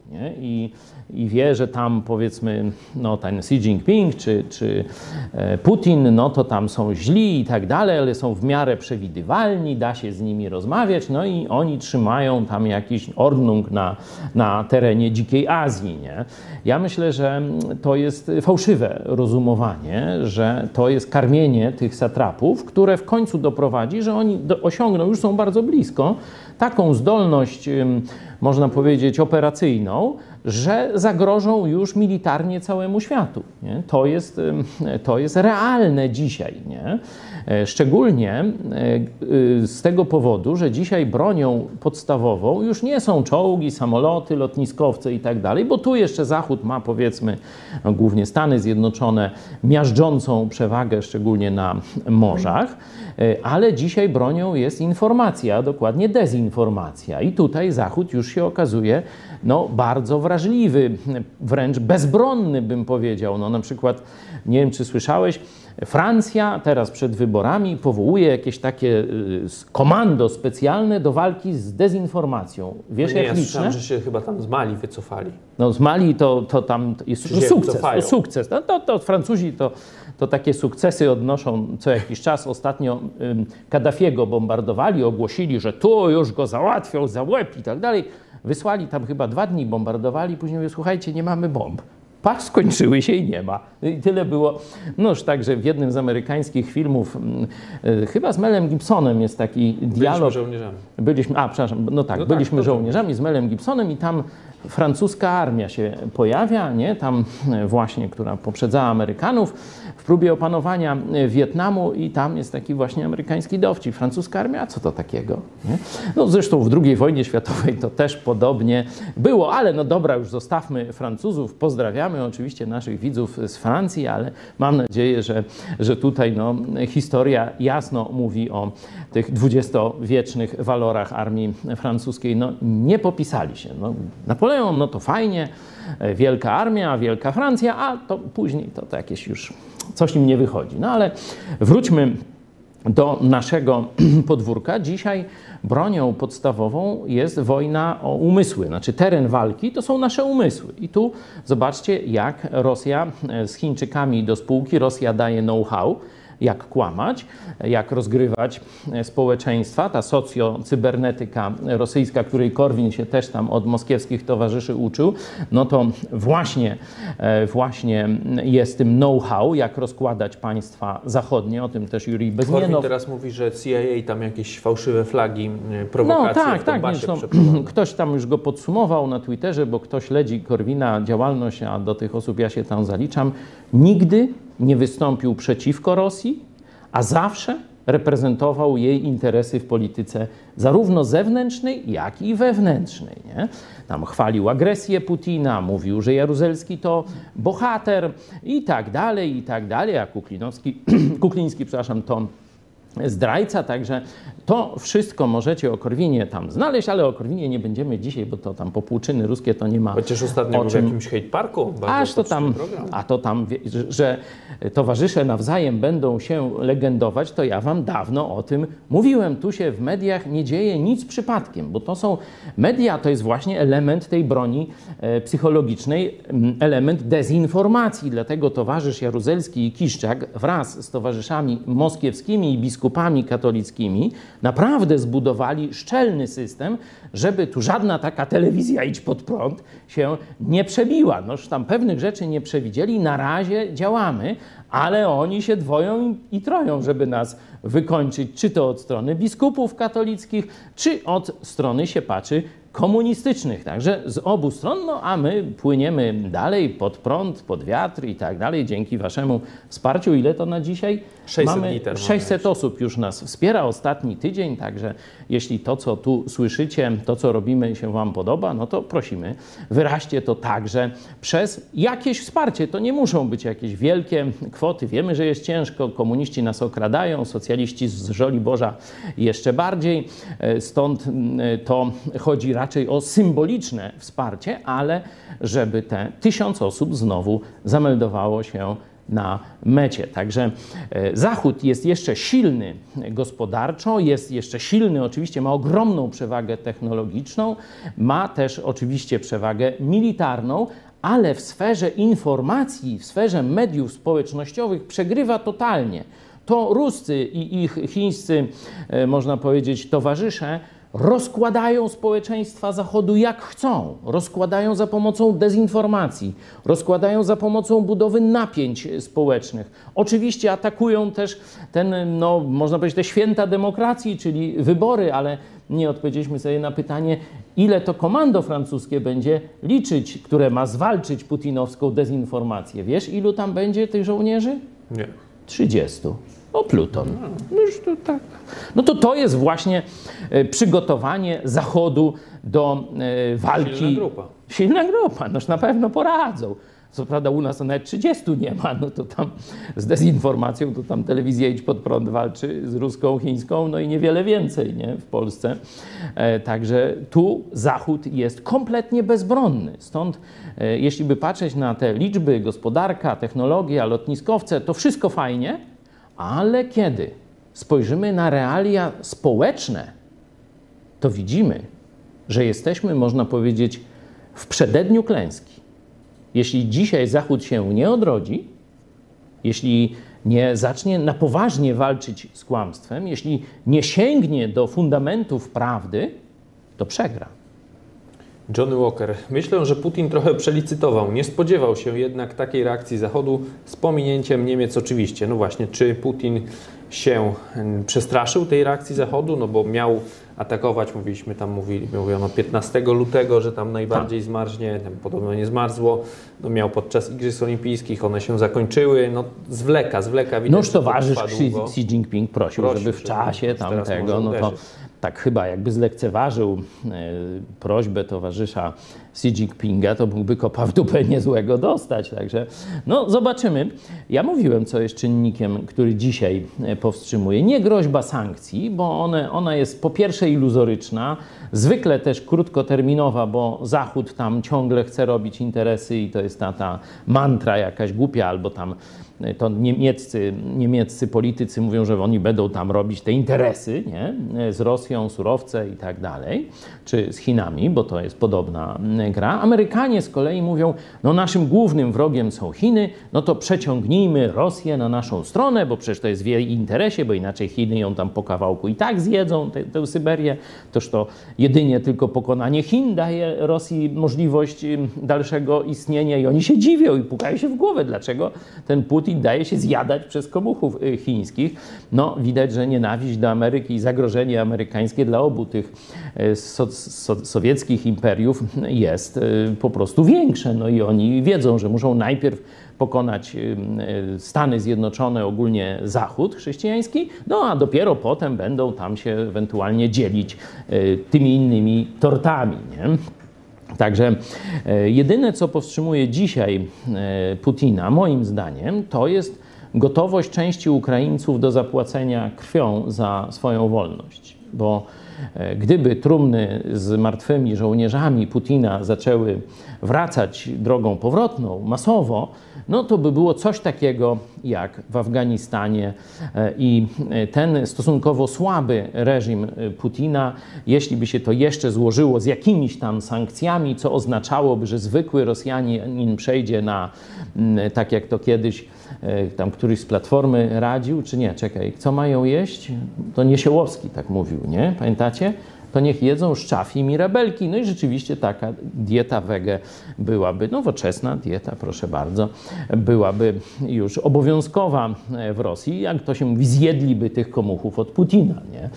nie? I, i wie, że tam powiedzmy no, ten Xi Jinping czy, czy Putin, no to tam są źli i tak dalej, ale są w miarę przewidywalni, da się z nimi rozmawiać, no i oni trzymają tam jakiś ordnung na, na terenie dzikiej Azji, nie? Ja myślę, że to jest fałszywe rozumowanie, że to jest karmienie tych satrapów, które w końcu doprowadzi, że oni do, osiągną, już są bardzo blisko, taką zdolność, można powiedzieć, operacyjną, że zagrożą już militarnie całemu światu. Nie? To jest, to jest realne dzisiaj. Nie? Szczególnie z tego powodu, że dzisiaj bronią podstawową już nie są czołgi, samoloty, lotniskowce i tak dalej, bo tu jeszcze Zachód ma, powiedzmy, no, głównie Stany Zjednoczone, miażdżącą przewagę, szczególnie na morzach, ale dzisiaj bronią jest informacja, dokładnie dezinformacja. I tutaj Zachód już się okazuje no, bardzo wrażliwy, wręcz bezbronny, bym powiedział. No, na przykład, nie wiem, czy słyszałeś, Francja teraz przed wyborami powołuje jakieś takie y, komando specjalne do walki z dezinformacją. Wiesz, no nie, jak ja liczne? słyszałem, że się chyba tam z Mali wycofali. No z Mali to, to tam jest Czy się sukces. wycofają? To sukces. No, to, to Francuzi to, to takie sukcesy odnoszą co jakiś czas. Ostatnio ym, Kaddafiego bombardowali, ogłosili, że tu już go załatwią, za łeb i tak dalej. Wysłali tam chyba dwa dni, bombardowali, później mówią, słuchajcie, nie mamy bomb. Patrz, skończyły się i nie ma. I tyle było. Noż także w jednym z amerykańskich filmów, y, chyba z Melem Gibsonem jest taki dialog. Byliśmy żołnierzami. Byliśmy, a przepraszam, no tak, no byliśmy tak, żołnierzami z Melem Gibsonem i tam francuska armia się pojawia, nie? Tam właśnie, która poprzedzała Amerykanów w próbie opanowania Wietnamu i tam jest taki właśnie amerykański dowcip. Francuska armia, a co to takiego? Nie? No zresztą w drugiej wojnie światowej to też podobnie było, ale no dobra, już zostawmy Francuzów, pozdrawiamy oczywiście naszych widzów z Francji, ale mam nadzieję, że, że tutaj no, historia jasno mówi o tych dwudziestowiecznych walorach armii francuskiej. No nie popisali się. No, Napoleon, no to fajnie, wielka armia, wielka Francja, a to później to, to jakieś już coś im nie wychodzi. No ale wróćmy do naszego podwórka. Dzisiaj bronią podstawową jest wojna o umysły. Znaczy teren walki to są nasze umysły. I tu zobaczcie, jak Rosja z Chińczykami do spółki, Rosja daje know-how, jak kłamać, jak rozgrywać społeczeństwa. Ta socjocybernetyka rosyjska, której Korwin się też tam od moskiewskich towarzyszy uczył, no to właśnie, właśnie jest tym know-how, jak rozkładać państwa zachodnie. O tym też Jurij Bezmienow. Korwin teraz mówi, że C I A tam jakieś fałszywe flagi, prowokacje no, tak, w tak, Donbasie no, przeprowadza. ktoś tam już go podsumował na Twitterze, bo ktoś śledzi Korwina działalność, a do tych osób ja się tam zaliczam. Nigdy nie wystąpił przeciwko Rosji, a zawsze reprezentował jej interesy w polityce zarówno zewnętrznej, jak i wewnętrznej. Nie? Tam chwalił agresję Putina, mówił, że Jaruzelski to bohater i tak dalej, i tak dalej, a Kuklinowski, Kukliński, przepraszam, to zdrajca, także to wszystko możecie o Korwinie tam znaleźć, ale o Korwinie nie będziemy dzisiaj, bo to tam popłuczyny ruskie to nie ma. Chociaż ostatnio o był w czym... jakimś hate parku. Aż to tam, program. a to tam, że, że towarzysze nawzajem będą się legendować, to ja wam dawno o tym mówiłem. Tu się w mediach nie dzieje nic przypadkiem, bo to są media, to jest właśnie element tej broni e, psychologicznej, element dezinformacji. Dlatego towarzysz Jaruzelski i Kiszczak wraz z towarzyszami moskiewskimi i biskupami katolickimi naprawdę zbudowali szczelny system, żeby tu żadna taka telewizja idź pod prąd się nie przebiła. Noż tam pewnych rzeczy nie przewidzieli, na razie działamy, ale oni się dwoją i troją, żeby nas wykończyć, czy to od strony biskupów katolickich, czy od strony siepaczy komunistycznych. Także z obu stron, no a my płyniemy dalej pod prąd, pod wiatr i tak dalej. Dzięki waszemu wsparciu. Ile to na dzisiaj? sześćset Mamy liter. sześćset osób już nas wspiera ostatni tydzień, także jeśli to, co tu słyszycie, to, co robimy, się wam podoba, no to prosimy, wyraźcie to także przez jakieś wsparcie. To nie muszą być jakieś wielkie kwoty. Wiemy, że jest ciężko, komuniści nas okradają, socjaliści z Żoliborza jeszcze bardziej. Stąd to chodzi raczej o symboliczne wsparcie, ale żeby te tysiąc osób znowu zameldowało się na mecie. Także Zachód jest jeszcze silny gospodarczo, jest jeszcze silny, oczywiście ma ogromną przewagę technologiczną, ma też oczywiście przewagę militarną, ale w sferze informacji, w sferze mediów społecznościowych przegrywa totalnie. To Ruscy i ich chińscy, można powiedzieć, towarzysze rozkładają społeczeństwa Zachodu jak chcą. Rozkładają za pomocą dezinformacji, rozkładają za pomocą budowy napięć społecznych. Oczywiście atakują też ten, no, można powiedzieć, te święta demokracji, czyli wybory, ale nie odpowiedzieliśmy sobie na pytanie, ile to komando francuskie będzie liczyć, które ma zwalczyć putinowską dezinformację. Wiesz, ilu tam będzie tych żołnierzy? Nie. trzydziestu. O, Pluton. No już to tak. No to to jest właśnie e, przygotowanie Zachodu do e, walki. Silna grupa. Silna grupa. Noż na pewno poradzą. Co prawda u nas nawet trzydziestu nie ma, no to tam z dezinformacją to tam telewizja Idź Pod Prąd walczy z ruską, chińską, no i niewiele więcej, nie, w Polsce. E, także tu Zachód jest kompletnie bezbronny. Stąd e, jeśli by patrzeć na te liczby, gospodarka, technologia, lotniskowce, to wszystko fajnie, ale kiedy spojrzymy na realia społeczne, to widzimy, że jesteśmy, można powiedzieć, w przededniu klęski. Jeśli dzisiaj Zachód się nie odrodzi, jeśli nie zacznie na poważnie walczyć z kłamstwem, jeśli nie sięgnie do fundamentów prawdy, to przegra. Johnny Walker. Myślę, że Putin trochę przelicytował. Nie spodziewał się jednak takiej reakcji Zachodu z pominięciem Niemiec oczywiście. No właśnie, czy Putin się przestraszył tej reakcji Zachodu? No bo miał atakować, mówiliśmy tam, mówili, mówiono piętnastego lutego, że tam najbardziej zmarznie, tam podobno nie zmarzło. No miał podczas Igrzysk Olimpijskich, one się zakończyły. No zwleka, zwleka. Widać, Noż towarzysz Xi, Xi Jinping prosił, prosił, żeby w czasie żeby tamtego, no to tak chyba jakby zlekceważył e, prośbę towarzysza Xi Jinpinga, to mógłby kopa w dupę niezłego dostać. Także no zobaczymy. Ja mówiłem, co jest czynnikiem, który dzisiaj powstrzymuje. Nie groźba sankcji, bo one, ona jest po pierwsze iluzoryczna, zwykle też krótkoterminowa, bo Zachód tam ciągle chce robić interesy i to jest ta, ta mantra jakaś głupia, albo tam to niemieccy, niemieccy politycy mówią, że oni będą tam robić te interesy, nie? Z Rosją, surowce i tak dalej, czy z Chinami, bo to jest podobna gra. Amerykanie z kolei mówią, no naszym głównym wrogiem są Chiny, no to przeciągnijmy Rosję na naszą stronę, bo przecież to jest w jej interesie, bo inaczej Chiny ją tam po kawałku i tak zjedzą, tę, tę Syberię. Toż to jedynie tylko pokonanie Chin daje Rosji możliwość dalszego istnienia i oni się dziwią i pukają się w głowę, dlaczego ten Putin daje się zjadać przez komuchów chińskich. No widać, że nienawiść do Ameryki i zagrożenie amerykańskie dla obu tych so, so, sowieckich imperiów jest po prostu większe. No i oni wiedzą, że muszą najpierw pokonać Stany Zjednoczone, ogólnie Zachód chrześcijański, no a dopiero potem będą tam się ewentualnie dzielić tymi innymi tortami, nie? Także jedyne, co powstrzymuje dzisiaj Putina, moim zdaniem, to jest gotowość części Ukraińców do zapłacenia krwią za swoją wolność. Bo gdyby trumny z martwymi żołnierzami Putina zaczęły wracać drogą powrotną masowo, no to by było coś takiego jak w Afganistanie i ten stosunkowo słaby reżim Putina, jeśli by się to jeszcze złożyło z jakimiś tam sankcjami, co oznaczałoby, że zwykły Rosjanin przejdzie na, tak jak to kiedyś tam któryś z Platformy radził, czy nie, czekaj, co mają jeść? To Niesiełowski tak mówił, nie? Pamiętacie? To niech jedzą szczafi i mirabelki. No i rzeczywiście taka dieta wege byłaby, nowoczesna dieta, proszę bardzo, byłaby już obowiązkowa w Rosji. Jak to się mówi, zjedliby tych komuchów od Putina, nie?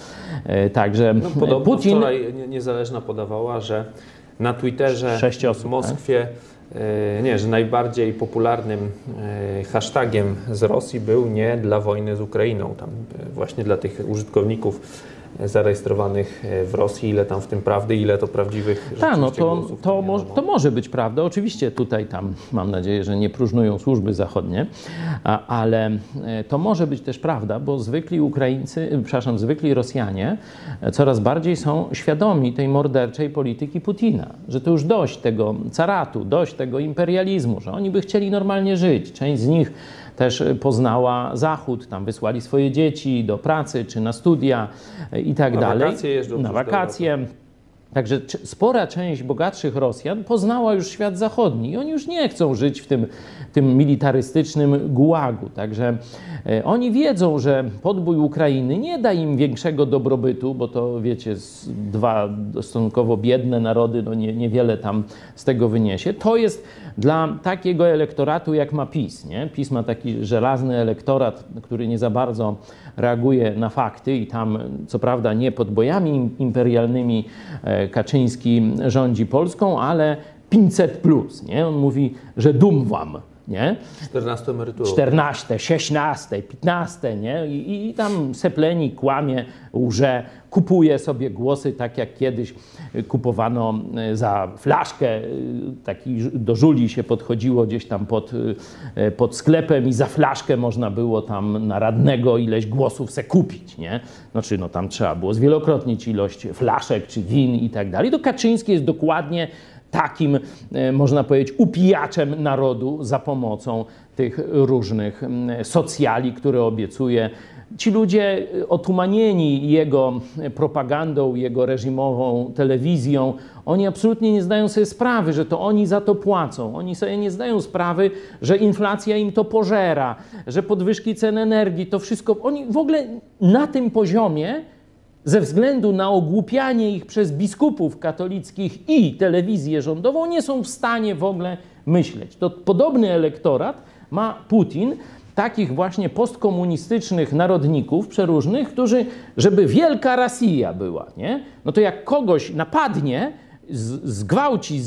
Także no, podobno Putin... wczoraj Niezależna podawała, że na Twitterze Sześć osób, w Moskwie tak? Nie, że najbardziej popularnym hashtagiem z Rosji był nie dla wojny z Ukrainą, tam właśnie dla tych użytkowników zarejestrowanych w Rosji, ile tam w tym prawdy, ile to prawdziwych Tak, no to, głosów, to, mo to może być prawda. Oczywiście tutaj tam mam nadzieję, że nie próżnują służby zachodnie, a, ale to może być też prawda, bo zwykli Ukraińcy, przepraszam, zwykli Rosjanie coraz bardziej są świadomi tej morderczej polityki Putina, że to już dość tego caratu, dość tego imperializmu, że oni by chcieli normalnie żyć. Część z nich też poznała Zachód, tam wysłali swoje dzieci do pracy czy na studia i tak na dalej. Wakacje jeżdżą na wakacje. Także spora część bogatszych Rosjan poznała już świat zachodni i oni już nie chcą żyć w tym, tym militarystycznym gułagu. Także e, oni wiedzą, że podbój Ukrainy nie da im większego dobrobytu, bo to wiecie, dwa stosunkowo biedne narody, no nie, niewiele tam z tego wyniesie. To jest dla takiego elektoratu jak ma PiS. Nie? PiS ma taki żelazny elektorat, który nie za bardzo reaguje na fakty i tam co prawda nie podbojami imperialnymi Kaczyński rządzi Polską, ale pięćset plus, nie? On mówi, że dum wam, nie? czternaście emeryturą. czternaście, szesnaście, piętnaście, nie? I, I tam sepleni, kłamie, łże, kupuje sobie głosy, tak jak kiedyś kupowano za flaszkę, taki do żuli się podchodziło gdzieś tam pod, pod sklepem i za flaszkę można było tam na radnego ileś głosów se kupić, nie? Znaczy, no tam trzeba było zwielokrotnić ilość flaszek czy win i tak dalej. To Kaczyński jest dokładnie takim, można powiedzieć, upijaczem narodu za pomocą tych różnych socjali, które obiecuje. Ci ludzie otumanieni jego propagandą, jego reżimową telewizją, oni absolutnie nie zdają sobie sprawy, że to oni za to płacą. Oni sobie nie zdają sprawy, że inflacja im to pożera, że podwyżki cen energii, to wszystko. Oni w ogóle na tym poziomie, ze względu na ogłupianie ich przez biskupów katolickich i telewizję rządową, nie są w stanie w ogóle myśleć. To podobny elektorat ma Putin, takich właśnie postkomunistycznych narodników przeróżnych, którzy, żeby wielka Rosja była, nie? No to jak kogoś napadnie, zgwałci,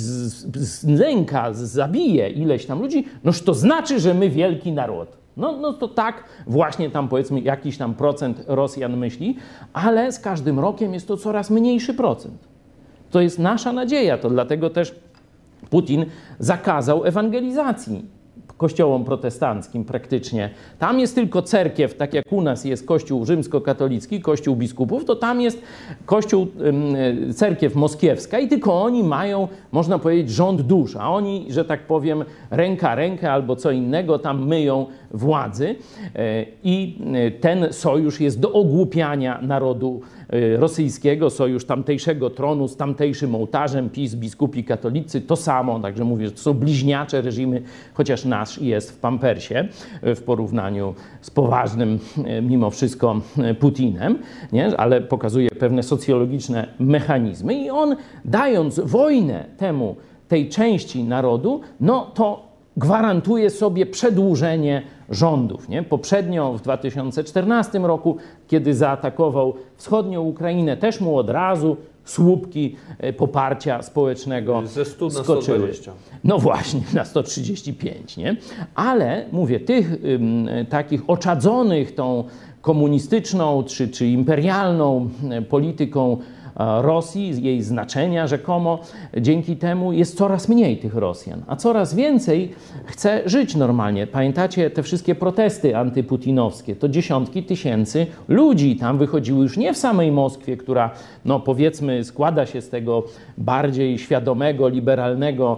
znęka, zabije ileś tam ludzi, noż to znaczy, że my wielki naród. No, no to tak właśnie tam powiedzmy jakiś tam procent Rosjan myśli, ale z każdym rokiem jest to coraz mniejszy procent. To jest nasza nadzieja, to dlatego też Putin zakazał ewangelizacji kościołom protestanckim praktycznie. Tam jest tylko cerkiew, tak jak u nas jest kościół rzymskokatolicki, kościół biskupów, to tam jest kościół, cerkiew moskiewska i tylko oni mają, można powiedzieć, rząd dusz, a oni, że tak powiem, ręka rękę albo co innego tam myją władzy i ten sojusz jest do ogłupiania narodu rosyjskiego, sojusz tamtejszego tronu z tamtejszym ołtarzem, PiS, biskupi katolicy, to samo, także mówię, że to są bliźniacze reżimy, chociaż nasz jest w pampersie w porównaniu z poważnym mimo wszystko Putinem, nie? Ale pokazuje pewne socjologiczne mechanizmy i on, dając wojnę temu, tej części narodu, no to gwarantuje sobie przedłużenie rządów. Nie? Poprzednio w dwa tysiące czternastym roku, kiedy zaatakował wschodnią Ukrainę, też mu od razu słupki poparcia społecznego ze stu na skoczyły. sto dwadzieścia. No właśnie, na sto trzydzieści pięć. Nie? Ale mówię, tych ym, takich oczadzonych tą komunistyczną czy, czy imperialną polityką Rosji, jej znaczenia rzekomo, dzięki temu jest coraz mniej tych Rosjan, a coraz więcej chce żyć normalnie. Pamiętacie te wszystkie protesty antyputinowskie? To dziesiątki tysięcy ludzi tam wychodziły już nie w samej Moskwie, która, no powiedzmy, składa się z tego bardziej świadomego, liberalnego,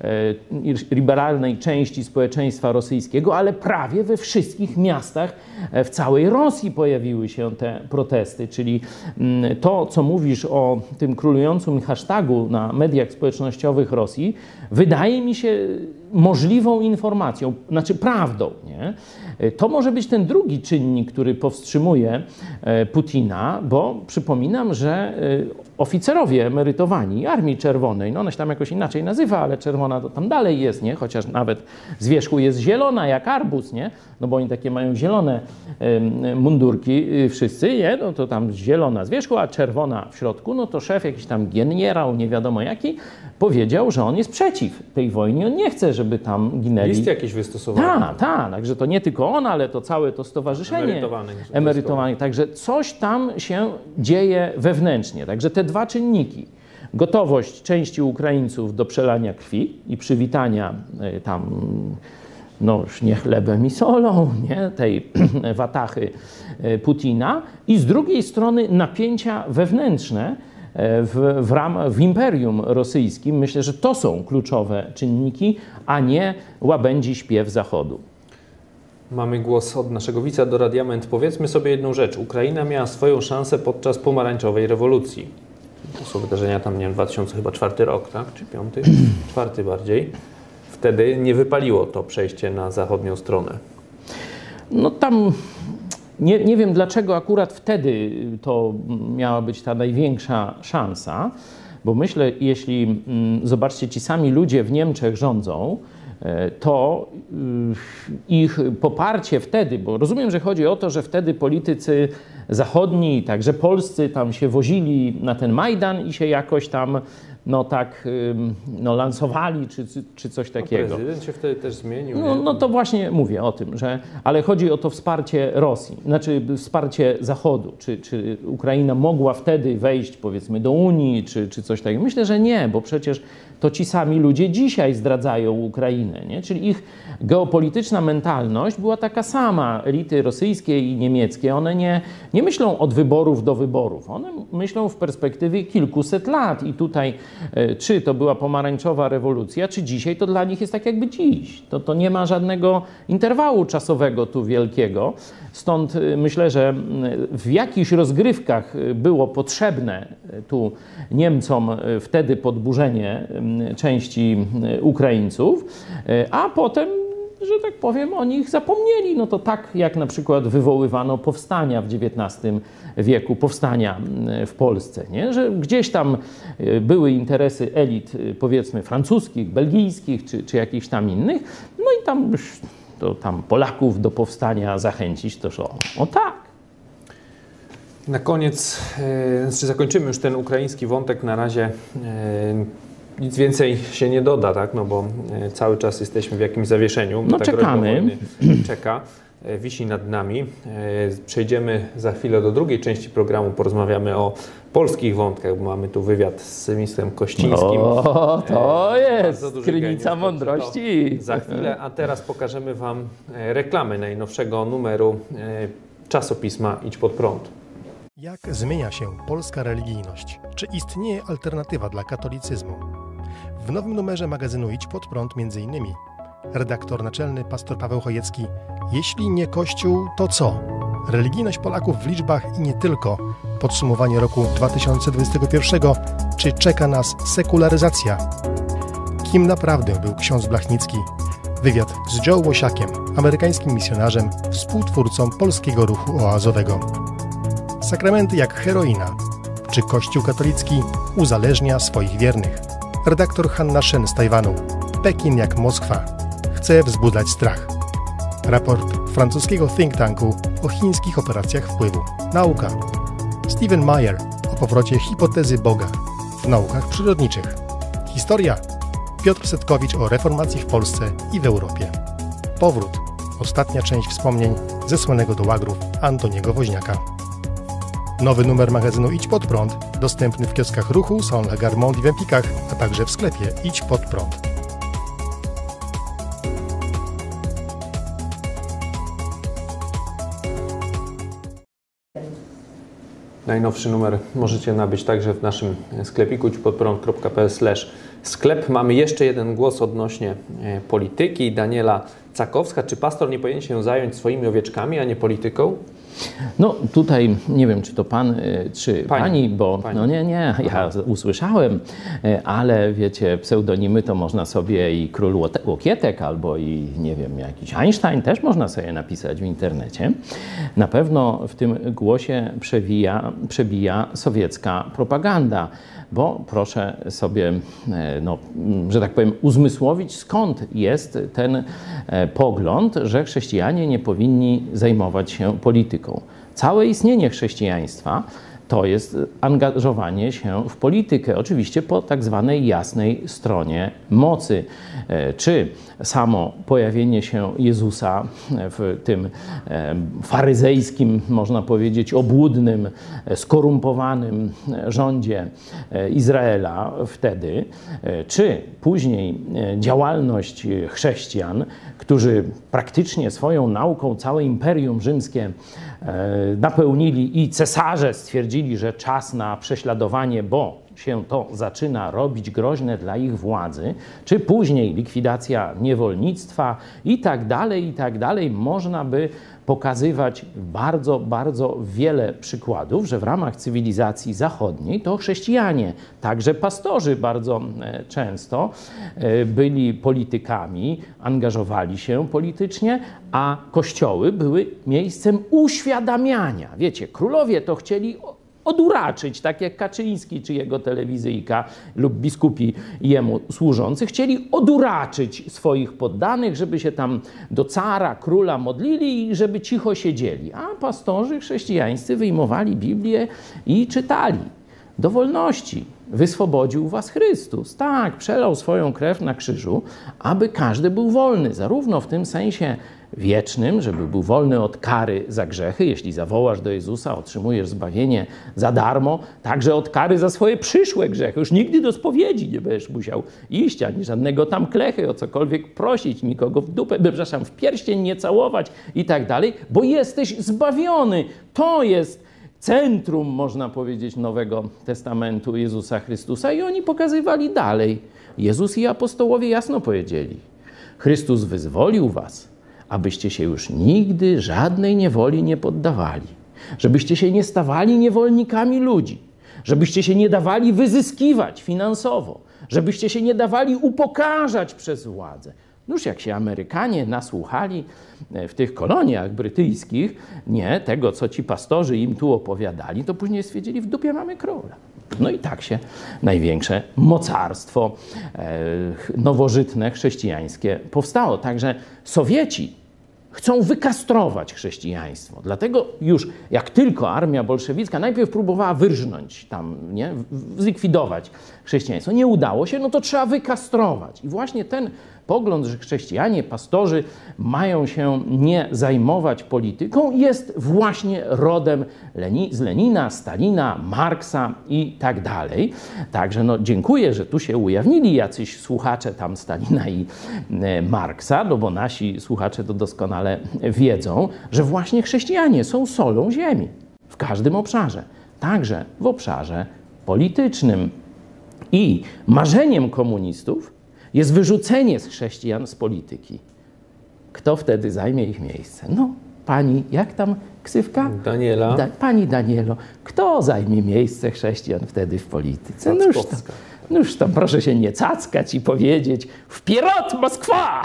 e, liberalnej części społeczeństwa rosyjskiego, ale prawie we wszystkich miastach w całej Rosji pojawiły się te protesty, czyli to, co mówisz o tym królującym hashtagu na mediach społecznościowych Rosji, wydaje mi się możliwą informacją, znaczy prawdą. Nie? To może być ten drugi czynnik, który powstrzymuje Putina, bo przypominam, że oficerowie emerytowani Armii Czerwonej, no ona się tam jakoś inaczej nazywa, ale czerwona to tam dalej jest, nie? Chociaż nawet z wierzchu jest zielona jak arbuz, nie? No bo oni takie mają zielone mundurki wszyscy, nie? No to tam zielona z wierzchu, a czerwona w środku, no to szef jakiś tam generał, nie wiadomo jaki, powiedział, że on jest przeciw tej wojnie, on nie chce, żeby tam ginęli. List jakiś wystosowany. Tak, tak, także to nie tylko on, ale to całe to stowarzyszenie Emerytowanych. emerytowanych, także coś tam się dzieje wewnętrznie, także te dwa czynniki, gotowość części Ukraińców do przelania krwi i przywitania tam, no już nie chlebem i solą, nie, tej watachy Putina i z drugiej strony napięcia wewnętrzne w, w, ram, w imperium rosyjskim. Myślę, że to są kluczowe czynniki, a nie łabędzi śpiew Zachodu. Mamy głos od naszego widza do Radiament. Powiedzmy sobie jedną rzecz. Ukraina miała swoją szansę podczas pomarańczowej rewolucji. To są wydarzenia tam, nie wiem, dwa tysiące czwarty rok, tak? Czy piąty? Czwarty bardziej. Wtedy nie wypaliło to przejście na zachodnią stronę. No tam nie, nie wiem, dlaczego akurat wtedy to miała być ta największa szansa, bo myślę, jeśli, zobaczcie, ci sami ludzie w Niemczech rządzą, to ich poparcie wtedy, bo rozumiem, że chodzi o to, że wtedy politycy zachodni, także polscy, tam się wozili na ten Majdan i się jakoś tam no tak no, lansowali, czy, czy coś takiego. No, prezydent się wtedy też zmienił. No, no to właśnie mówię o tym, że ale chodzi o to wsparcie Rosji, znaczy wsparcie Zachodu. Czy, czy Ukraina mogła wtedy wejść, powiedzmy, do Unii, czy, czy coś takiego? Myślę, że nie, bo przecież to ci sami ludzie dzisiaj zdradzają Ukrainę, nie? Czyli ich geopolityczna mentalność była taka sama. Elity rosyjskie i niemieckie, one nie, nie myślą od wyborów do wyborów. One myślą w perspektywie kilkuset lat i tutaj czy to była pomarańczowa rewolucja, czy dzisiaj, to dla nich jest tak jakby dziś. To, to nie ma żadnego interwału czasowego tu wielkiego. Stąd myślę, że w jakichś rozgrywkach było potrzebne tu Niemcom wtedy podburzenie części Ukraińców, a potem, że tak powiem, o nich zapomnieli. No to tak jak na przykład wywoływano powstania w dziewiętnastym wieku, powstania w Polsce, nie? Że gdzieś tam były interesy elit, powiedzmy, francuskich, belgijskich, czy, czy jakichś tam innych, no i tam, to tam Polaków do powstania zachęcić, to o, o tak. Na koniec, e, znaczy zakończymy już ten ukraiński wątek, na razie e, nic więcej się nie doda, tak? No bo e, cały czas jesteśmy w jakimś zawieszeniu. No ta czekamy. Wojny czeka, e, wisi nad nami. E, przejdziemy za chwilę do drugiej części programu, porozmawiamy o polskich wątkach, bo mamy tu wywiad z ministrem Kościńskim. O, to e, jest krynica mądrości. Za chwilę, a teraz pokażemy Wam e, reklamę najnowszego numeru e, czasopisma Idź Pod Prąd. Jak zmienia się polska religijność? Czy istnieje alternatywa dla katolicyzmu? W nowym numerze magazynu Idź Pod Prąd między innymi redaktor naczelny pastor Paweł Chojecki. Jeśli nie Kościół, to co? Religijność Polaków w liczbach i nie tylko. Podsumowanie roku dwa tysiące dwudziestego pierwszego. Czy czeka nas sekularyzacja? Kim naprawdę był ksiądz Blachnicki? Wywiad z Joe Łosiakiem, amerykańskim misjonarzem, współtwórcą polskiego ruchu oazowego. Sakramenty jak heroina. Czy Kościół katolicki uzależnia swoich wiernych? Redaktor Hanna Shen z Tajwanu. Pekin jak Moskwa. Chce wzbudzać strach. Raport francuskiego think tanku o chińskich operacjach wpływu. Nauka. Stephen Meyer o powrocie hipotezy Boga w naukach przyrodniczych. Historia. Piotr Setkowicz o reformacji w Polsce i w Europie. Powrót. Ostatnia część wspomnień zesłanego do łagrów Antoniego Woźniaka. Nowy numer magazynu Idź Pod Prąd, dostępny w kioskach Ruchu, Saint La Garmont i w Empikach, a także w sklepie Idź Pod Prąd. Najnowszy numer możecie nabyć także w naszym sklepiku idź pod prąd kropka p l slash sklep. Mamy jeszcze jeden głos odnośnie polityki. Daniela Cakowska. Czy pastor nie powinien się zająć swoimi owieczkami, a nie polityką? No tutaj nie wiem, czy to pan, czy pani, pani bo pani. no nie, nie, ja Aha. usłyszałem, ale wiecie, pseudonimy to można sobie i Król Łokietek albo i nie wiem, jakiś Einstein też można sobie napisać w internecie. Na pewno w tym głosie przewija, przebija sowiecka propaganda, bo proszę sobie, no, że tak powiem, uzmysłowić, skąd jest ten pogląd, że chrześcijanie nie powinni zajmować się polityką. Całe istnienie chrześcijaństwa to jest angażowanie się w politykę, oczywiście po tak zwanej jasnej stronie mocy. Czy samo pojawienie się Jezusa w tym faryzejskim, można powiedzieć, obłudnym, skorumpowanym rządzie Izraela wtedy, czy później działalność chrześcijan, którzy praktycznie swoją nauką całe Imperium Rzymskie napełnili i cesarze stwierdzili, że czas na prześladowanie, bo się to zaczyna robić groźne dla ich władzy, czy później likwidacja niewolnictwa i tak dalej, i tak dalej, można by pokazywać bardzo, bardzo wiele przykładów, że w ramach cywilizacji zachodniej to chrześcijanie, także pastorzy bardzo często byli politykami, angażowali się politycznie, a kościoły były miejscem uświadamiania. Wiecie, królowie to chcieli oduraczyć, tak jak Kaczyński czy jego telewizyjka lub biskupi jemu służący, chcieli oduraczyć swoich poddanych, żeby się tam do cara, króla modlili i żeby cicho siedzieli. A pastorzy chrześcijańscy wyjmowali Biblię i czytali. Do wolności wyswobodził was Chrystus. Tak, przelał swoją krew na krzyżu, aby każdy był wolny, zarówno w tym sensie wiecznym, żeby był wolny od kary za grzechy. Jeśli zawołasz do Jezusa, otrzymujesz zbawienie za darmo, także od kary za swoje przyszłe grzechy. Już nigdy do spowiedzi nie będziesz musiał iść, ani żadnego tam klechy, o cokolwiek prosić, nikogo w dupę, przepraszam, w pierścień nie całować i tak dalej, bo jesteś zbawiony. To jest centrum, można powiedzieć, Nowego Testamentu Jezusa Chrystusa i oni pokazywali dalej. Jezus i apostołowie jasno powiedzieli: Chrystus wyzwolił was, abyście się już nigdy żadnej niewoli nie poddawali, żebyście się nie stawali niewolnikami ludzi, żebyście się nie dawali wyzyskiwać finansowo, żebyście się nie dawali upokarzać przez władzę. Noż jak się Amerykanie nasłuchali w tych koloniach brytyjskich, nie, tego, co ci pastorzy im tu opowiadali, to później stwierdzili, w dupie mamy króla. No i tak się największe mocarstwo e, nowożytne, chrześcijańskie powstało. Także Sowieci chcą wykastrować chrześcijaństwo. Dlatego już jak tylko armia bolszewicka najpierw próbowała wyrżnąć tam, nie, zlikwidować chrześcijaństwo, nie udało się, no to trzeba wykastrować. I właśnie ten pogląd, że chrześcijanie, pastorzy mają się nie zajmować polityką, jest właśnie rodem Leni- z Lenina, Stalina, Marksa i tak dalej. Także no, dziękuję, że tu się ujawnili jacyś słuchacze tam Stalina i e, Marksa, no bo nasi słuchacze to doskonale wiedzą, że właśnie chrześcijanie są solą ziemi w każdym obszarze, także w obszarze politycznym. I marzeniem komunistów jest wyrzucenie z chrześcijan z polityki. Kto wtedy zajmie ich miejsce? No, pani, jak tam ksywka? Daniela. Da, pani Danielo, kto zajmie miejsce chrześcijan wtedy w polityce? No już to, no już to proszę się nie cackać i powiedzieć: wpierot Moskwa!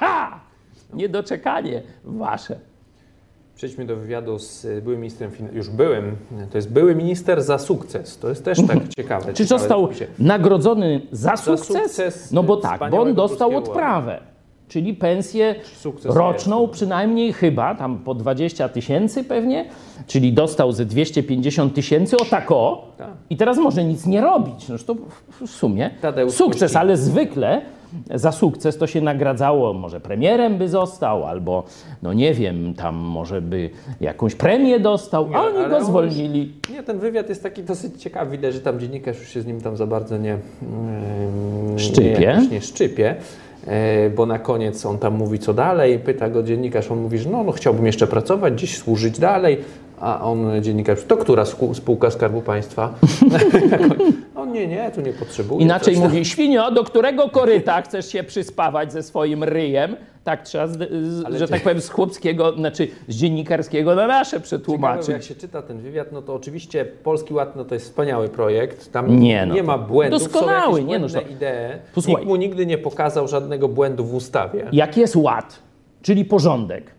Niedoczekanie wasze. Przejdźmy do wywiadu z byłym ministrem, już byłym, to jest były minister za sukces. To jest też tak ciekawe. Czy ciekawe został się. nagrodzony za, za sukces? sukces? No bo tak, bo on dostał polskiego odprawę, czyli pensję Sukces roczną jest. przynajmniej chyba, tam po dwadzieścia tysięcy pewnie, czyli dostał ze dwieście pięćdziesiąt tysięcy, o tak o, Tak. i teraz może nic nie robić. No to w sumie Tadeusz sukces, Kościk. ale zwykle za sukces to się nagradzało, może premierem by został, albo no nie wiem, tam może by jakąś premię dostał, Nie, a oni ale go on- zwolnili. Nie, ten wywiad jest taki dosyć ciekawy. Widać, że tam dziennikarz już się z nim tam za bardzo nie, mm, Szczypie. nie, jakoś nie szczypie. E, Bo na koniec on tam mówi, co dalej, pyta go dziennikarz, on mówi, że no, no chciałbym jeszcze pracować, gdzieś służyć dalej, a on, dziennikarz, to która sku- spółka Skarbu Państwa? On, nie, nie, tu nie potrzebuje. Inaczej coś tam. mówi: świnio, do którego koryta chcesz się przyspawać ze swoim ryjem? Tak trzeba, z, z, Ale że ty- tak powiem, z chłopskiego, znaczy z dziennikarskiego na nasze Ciekawe, przetłumaczyć. jak się czyta ten wywiad, no to oczywiście Polski Ład no to jest wspaniały projekt. Tam Nie, no nie to ma błędów, doskonały, są jakieś nie, no błędne to- idee. Posłuchaj. Nikt mu nigdy nie pokazał żadnego błędu w ustawie. Jak jest ład, czyli porządek,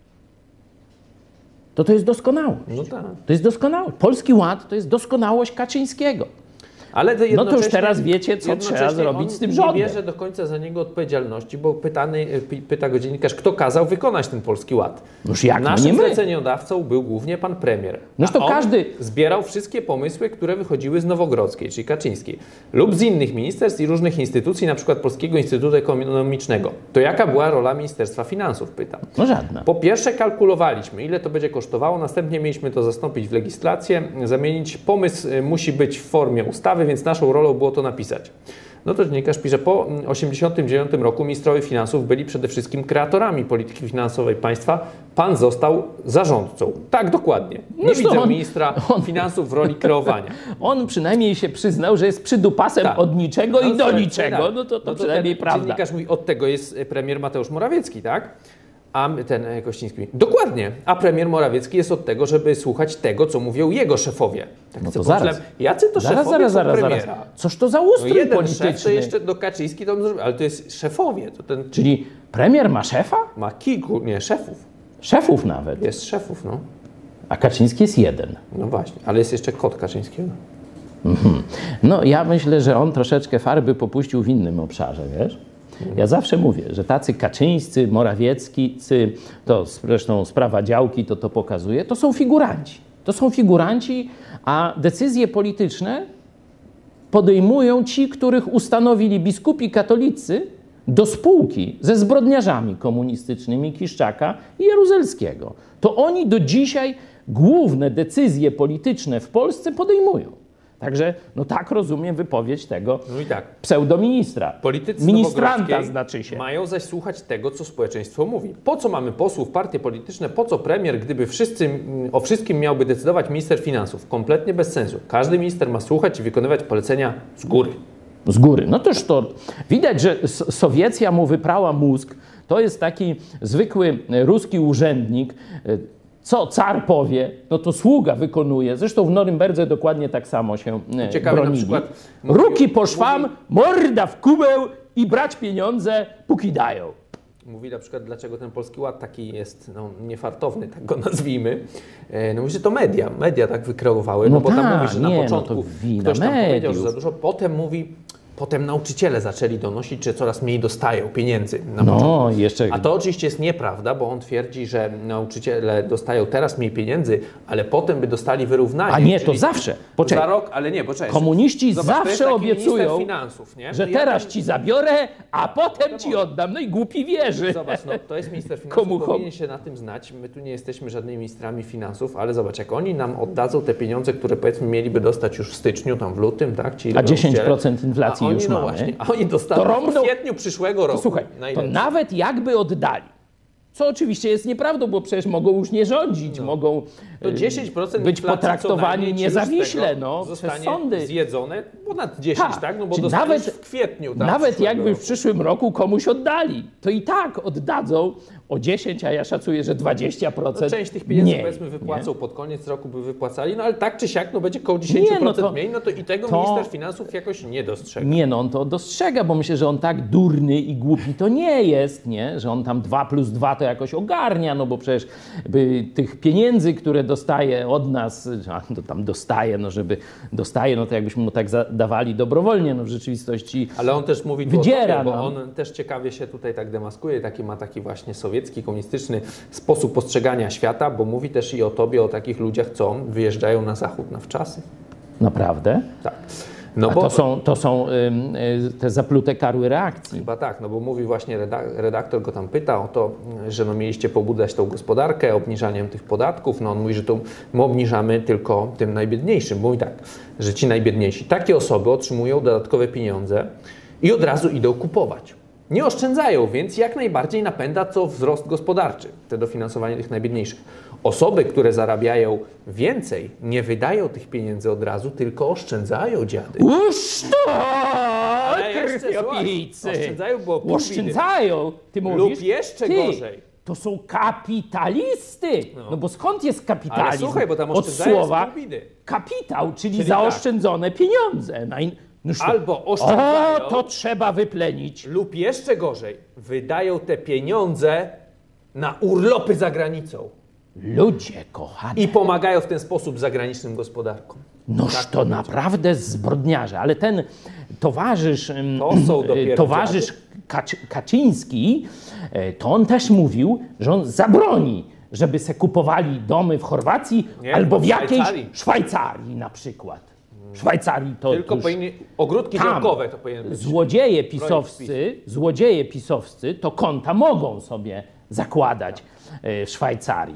to to jest doskonałość. No tak. To jest doskonałość. Polski Ład to jest doskonałość Kaczyńskiego. Ale to No to już jednocześnie- teraz wiecie, co jednocześnie trzeba zrobić on z tym nie rządem. bierze do końca za niego odpowiedzialności, bo pytany, py- pyta go dziennikarz, kto kazał wykonać ten Polski Ład. Noż jak, no Naszym nie my. zleceniodawcą był głównie pan premier. Noż A to on każdy- zbierał wszystkie pomysły, które wychodziły z Nowogrodzkiej, czyli Kaczyńskiej, lub z innych ministerstw i różnych instytucji, na przykład Polskiego Instytutu Ekonomicznego. To jaka była rola Ministerstwa Finansów, pytam. No żadna. Po pierwsze kalkulowaliśmy, ile to będzie kosztowało, następnie mieliśmy to zastąpić w legislację, zamienić. Pomysł y, musi być w formie ustawy, więc naszą rolą było to napisać. No to dziennikarz pisze, po tysiąc dziewięćset osiemdziesiątym dziewiątym roku ministrowie finansów byli przede wszystkim kreatorami polityki finansowej państwa, pan został zarządcą. Tak, dokładnie. Nie Noż to widzę on- ministra on- finansów w roli kreowania. On przynajmniej się przyznał, że jest przydupasem Tak. od niczego i do tak, niczego. tak. No to, to No przynajmniej ten prawda. Dziennikarz mówi, od tego jest premier Mateusz Morawiecki, tak? A my- ten e, Kościński. Dokładnie. A premier Morawiecki jest od tego, żeby słuchać tego, co mówią jego szefowie. Tak No sobie to zaraz. pomyślałem, jacy to Zaraz, szefowie zaraz, są zaraz, premiera? zaraz. Coż to za No ustrój jeden polityczny? szef to jeszcze do Kaczyński to on zrobił, ale to jest szefowie. To ten Czyli premier ma szefa? ma kilku, nie, szefów. Szefów nawet. Jest szefów, no. A Kaczyński jest jeden. No właśnie, ale jest jeszcze kot Kaczyńskiego. No ja myślę, że on troszeczkę farby popuścił w innym obszarze, wiesz? Ja zawsze mówię, że tacy Kaczyńscy, Morawieckicy, to zresztą sprawa działki to to pokazuje, to są figuranci. To są figuranci, a decyzje polityczne podejmują ci, których ustanowili biskupi katolicy do spółki ze zbrodniarzami komunistycznymi Kiszczaka i Jaruzelskiego. To oni do dzisiaj główne decyzje polityczne w Polsce podejmują. Także no tak rozumiem wypowiedź tego No i tak. pseudoministra. Politycy Ministranta Nowogrodzkiej znaczy się. mają zaś słuchać tego, co społeczeństwo mówi. Po co mamy posłów, partie polityczne, po co premier, gdyby wszyscy, mm, o wszystkim miałby decydować minister finansów? Kompletnie bez sensu. Każdy minister ma słuchać i wykonywać polecenia z góry. Z góry. No toż to widać, że S- Sowiecja mu wyprała mózg. To jest taki zwykły e, ruski urzędnik. E, Co car powie, no to sługa wykonuje. Zresztą w Norymberdze dokładnie tak samo się e, Ciekawe na bronili. przykład mówił- Ruki po szwam, mówił- morda w kubeł i brać pieniądze, póki dają. Mówi na przykład, dlaczego ten Polski Ład taki jest no, niefartowny, tak go nazwijmy. E, No mówi, że to media. Media tak wykreowały, no, No bo tam tak, mówi, że na nie, no początku to wina ktoś tam powiedział, że mediów. za dużo. Potem mówi, potem nauczyciele zaczęli donosić, że coraz mniej dostają pieniędzy na No początku. i jeszcze A to oczywiście jest nieprawda, bo on twierdzi, że nauczyciele dostają teraz mniej pieniędzy, ale potem by dostali wyrównanie. A nie, to czyli zawsze. Poczekaj. Za rok, ale nie, poczekaj. Komuniści Zobacz, to jest zawsze taki minister obiecują, finansów, nie? że No ja teraz tam- ci zabiorę, a potem ci oddam. No i głupi wierzy. Zobacz, no, to jest minister finansów, Komu- powinien się na tym znać. My tu nie jesteśmy żadnymi ministrami finansów, ale zobacz, jak oni nam oddadzą te pieniądze, które powiedzmy mieliby dostać już w styczniu, tam w lutym, tak? Ci A dziesięć procent inflacji a oni, już no mamy. Właśnie, a oni dostaną To rąbną- w kwietniu przyszłego roku. To słuchaj, to najlepiej. nawet jakby oddali, co oczywiście jest nieprawdą, bo przecież mogą już nie rządzić, mogą To e, dziesięć procent być inflacji co potraktowani najmniej, czy już niezawiśle tego no, przez zostanie sądy. zjedzone, ponad dziesięć, tak? No bo Czyli dostaniesz nawet, w kwietniu. Tak, nawet przyszłego jakby w roku. przyszłym roku komuś oddali, to i tak oddadzą o dziesięć, a ja szacuję, że dwadzieścia procent No, część tych pieniędzy mniej, powiedzmy nie? wypłacą pod koniec roku, by wypłacali, no ale tak czy siak no będzie około dziesięć procent Nie, no to- mniej, no to i tego to- minister finansów jakoś nie dostrzega. Nie, no on to dostrzega, bo myślę, że on tak durny i głupi to nie jest, nie? Że on tam dwa plus dwa to jakoś ogarnia, no bo przecież by tych pieniędzy, które dostaje od nas, a to tam dostaje, no żeby dostaje, no to jakbyśmy mu tak za- dawali dobrowolnie, no w rzeczywistości Ale on też mówi tu Wydziera o tobie, bo nam. on też ciekawie się tutaj tak demaskuje, taki ma taki właśnie sowiecki, komunistyczny sposób postrzegania świata, bo mówi też i o tobie, o takich ludziach, co wyjeżdżają na zachód na wczasy. naprawdę. Tak. No A bo to są, to są ym, y, te zaplute karły reakcji. chyba tak, no bo mówi właśnie, redak- redaktor go tam pyta o to, że no mieliście pobudzać tą gospodarkę obniżaniem tych podatków. No on mówi, że to my obniżamy tylko tym najbiedniejszym. Mówi tak, że ci najbiedniejsi, takie osoby otrzymują dodatkowe pieniądze i od razu idą kupować. Nie oszczędzają, więc jak najbardziej napędza to wzrost gospodarczy, te dofinansowanie tych najbiedniejszych. Osoby, które zarabiają więcej, nie wydają tych pieniędzy od razu, tylko oszczędzają, dziady. Uż to! Ale jeszcze, Krwiopijcy! słuchaj, oszczędzają, bo pół bidy. Oszczędzają, ty mówisz? Lub jeszcze ty, gorzej. To są kapitalisty. No. bo skąd jest kapitalizm? Ale słuchaj, bo tam Od oszczędzają słowa z pół bidy. kapitał, czyli, Czyli zaoszczędzone pieniądze. No i- noż to- Albo oszczędzają, O, to trzeba wyplenić. lub jeszcze gorzej, wydają te pieniądze na urlopy za granicą Ludzie kochani. i pomagają w ten sposób zagranicznym gospodarkom. Noż Tak to to naprawdę zbrodniarze. Ale ten towarzysz, em, To są dopiero towarzysz Kaczy, Kaczyński, e, to on też mówił, że on zabroni, żeby se kupowali domy w Chorwacji Nie, albo w w jakiejś Szwajcarii. Szwajcarii na przykład. W Szwajcarii to Tylko już powinni, ogródki tam działkowe to powinien być. złodzieje pisowscy, złodzieje pisowscy to konta mogą sobie zakładać e, w Szwajcarii.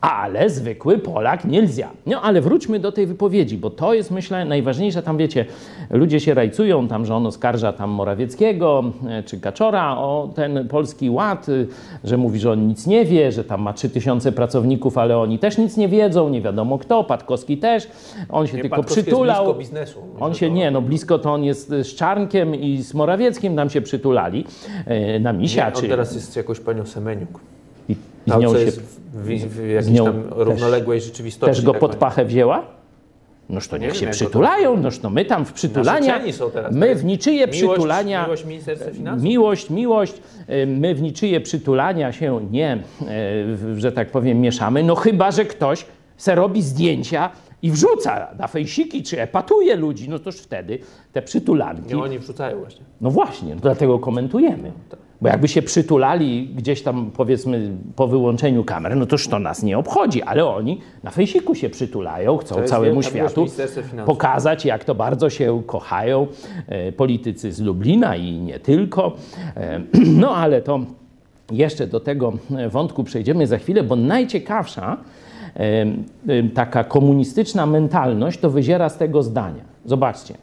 ale zwykły Polak nielzia. No ale wróćmy do tej wypowiedzi, bo to jest, myślę, najważniejsze. Tam wiecie, ludzie się rajcują, tam, że on oskarża tam Morawieckiego czy Kaczora o ten Polski Ład, że mówi, że on nic nie wie, że tam ma trzy tysiące pracowników, ale oni też nic nie wiedzą, nie wiadomo kto, Patkowski też, on się nie, tylko Patkowski przytulał. jest blisko biznesu. On się, nie, no blisko to on jest z Czarnkiem i z Morawieckim tam się przytulali na misia. Nie, on czy... teraz jest jakąś panią Semeniuk. I, i z nią co się... jest w, w jakiejś tam równoległej też, rzeczywistości. Też go tak pod oni- pachę wzięła? Noż to Nie niech wiem, się jak przytulają, noż to my tam w przytulania, Narzeczeni są teraz, my tak? w niczyje Miłość- przytulania, miłość Ministerstwa Finansów. miłość, miłość, y, my w niczyje przytulania się nie, y, w- że tak powiem, mieszamy, no chyba, że ktoś se robi zdjęcia i wrzuca na fejsiki, czy epatuje ludzi, no toż wtedy te przytulanki, Nie, oni wrzucają właśnie. no właśnie, no dlatego komentujemy. Bo jakby się przytulali gdzieś tam, powiedzmy, po wyłączeniu kamer, no toż to nas nie obchodzi, ale oni na fejsiku się przytulają, chcą To jest całemu wielka miłość światu Ministerstwa Finansów. pokazać, jak to bardzo się kochają e, politycy z Lublina i nie tylko. E, no ale to jeszcze do tego wątku przejdziemy za chwilę, bo najciekawsza e, e, taka komunistyczna mentalność to wyziera z tego zdania. Zobaczcie,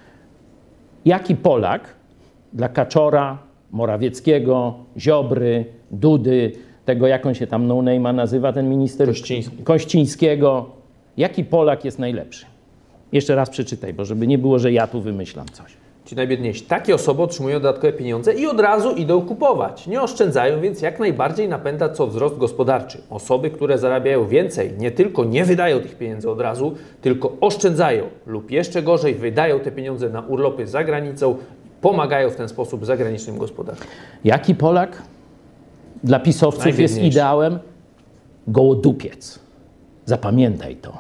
jaki Polak dla Kaczora, Morawieckiego, Ziobry, Dudy, tego jak on się tam no-name'a nazywa, ten minister Kościński. Kościńskiego. Jaki Polak jest najlepszy? Jeszcze raz przeczytaj, bo żeby nie było, że ja tu wymyślam coś. Ci najbiedniejsi. Takie osoby otrzymują dodatkowe pieniądze i od razu idą kupować. Nie oszczędzają, więc jak najbardziej napędza co wzrost gospodarczy. Osoby, które zarabiają więcej, nie tylko nie wydają tych pieniędzy od razu, tylko oszczędzają lub jeszcze gorzej wydają te pieniądze na urlopy za granicą, pomagają w ten sposób zagranicznym gospodarkom. Jaki Polak dla pisowców jest Najbiedniejszy. ideałem? Gołodupiec. Zapamiętaj to.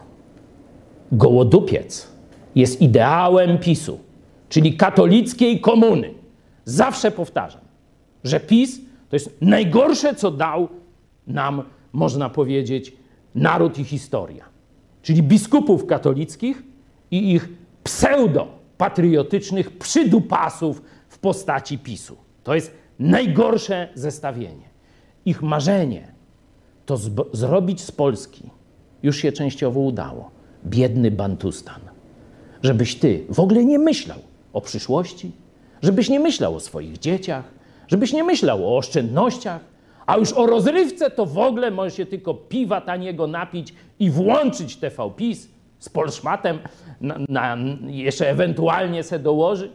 Gołodupiec jest ideałem PiSu, czyli katolickiej komuny. Zawsze powtarzam, że PiS to jest najgorsze, co dał nam, można powiedzieć, naród i historia. Czyli biskupów katolickich i ich pseudo-patriotycznych przydupasów w postaci PiSu. To jest najgorsze zestawienie. Ich marzenie to zb- zrobić z Polski, już się częściowo udało, biedny Bantustan. Żebyś ty w ogóle nie myślał o przyszłości, żebyś nie myślał o swoich dzieciach, żebyś nie myślał o oszczędnościach, a już o rozrywce to w ogóle możesz się tylko piwa taniego napić i włączyć T V PiS z polszmatem, na, na, jeszcze ewentualnie se dołożyć.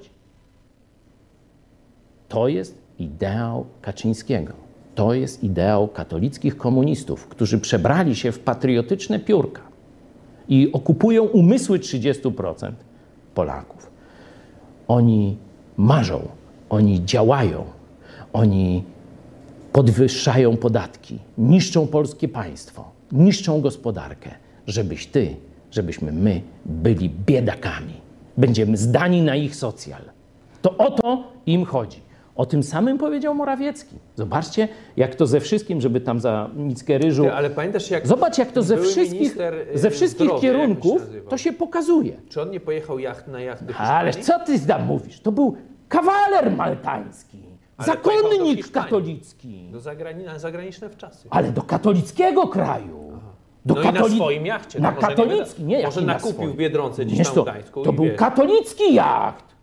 To jest ideał Kaczyńskiego. To jest ideał katolickich komunistów, którzy przebrali się w patriotyczne piórka i okupują umysły trzydziestu procent Polaków. Oni marzą, oni działają, oni podwyższają podatki, niszczą polskie państwo, niszczą gospodarkę, żebyś ty, żebyśmy my byli biedakami. Będziemy zdani na ich socjal. To o to im chodzi. O tym samym powiedział Morawiecki. Zobaczcie, jak to ze wszystkim, żeby tam za mickę ryżu... Ty, ale pamiętasz, jak Zobacz, jak to ze były wszystkich, minister, y, ze wszystkich zdrowia, jak on się kierunków nazywał? to się pokazuje. Czy on nie pojechał jacht na jacht do Hiszpanii? Ależ co ty tam mówisz? To był kawaler maltański, Ale pojechał do zakonnik Hiszpanii. katolicki, Do zagrani- na zagraniczne wczasy. ale do katolickiego kraju. Do No i na katoli- swoim jachcie. Na No może nie katolicki, wyda- nie, może jaki na nakupił swoim? w Biedronce gdzieś Wiesz tam to, w Gdańsku to i był wiesz, katolicki jacht.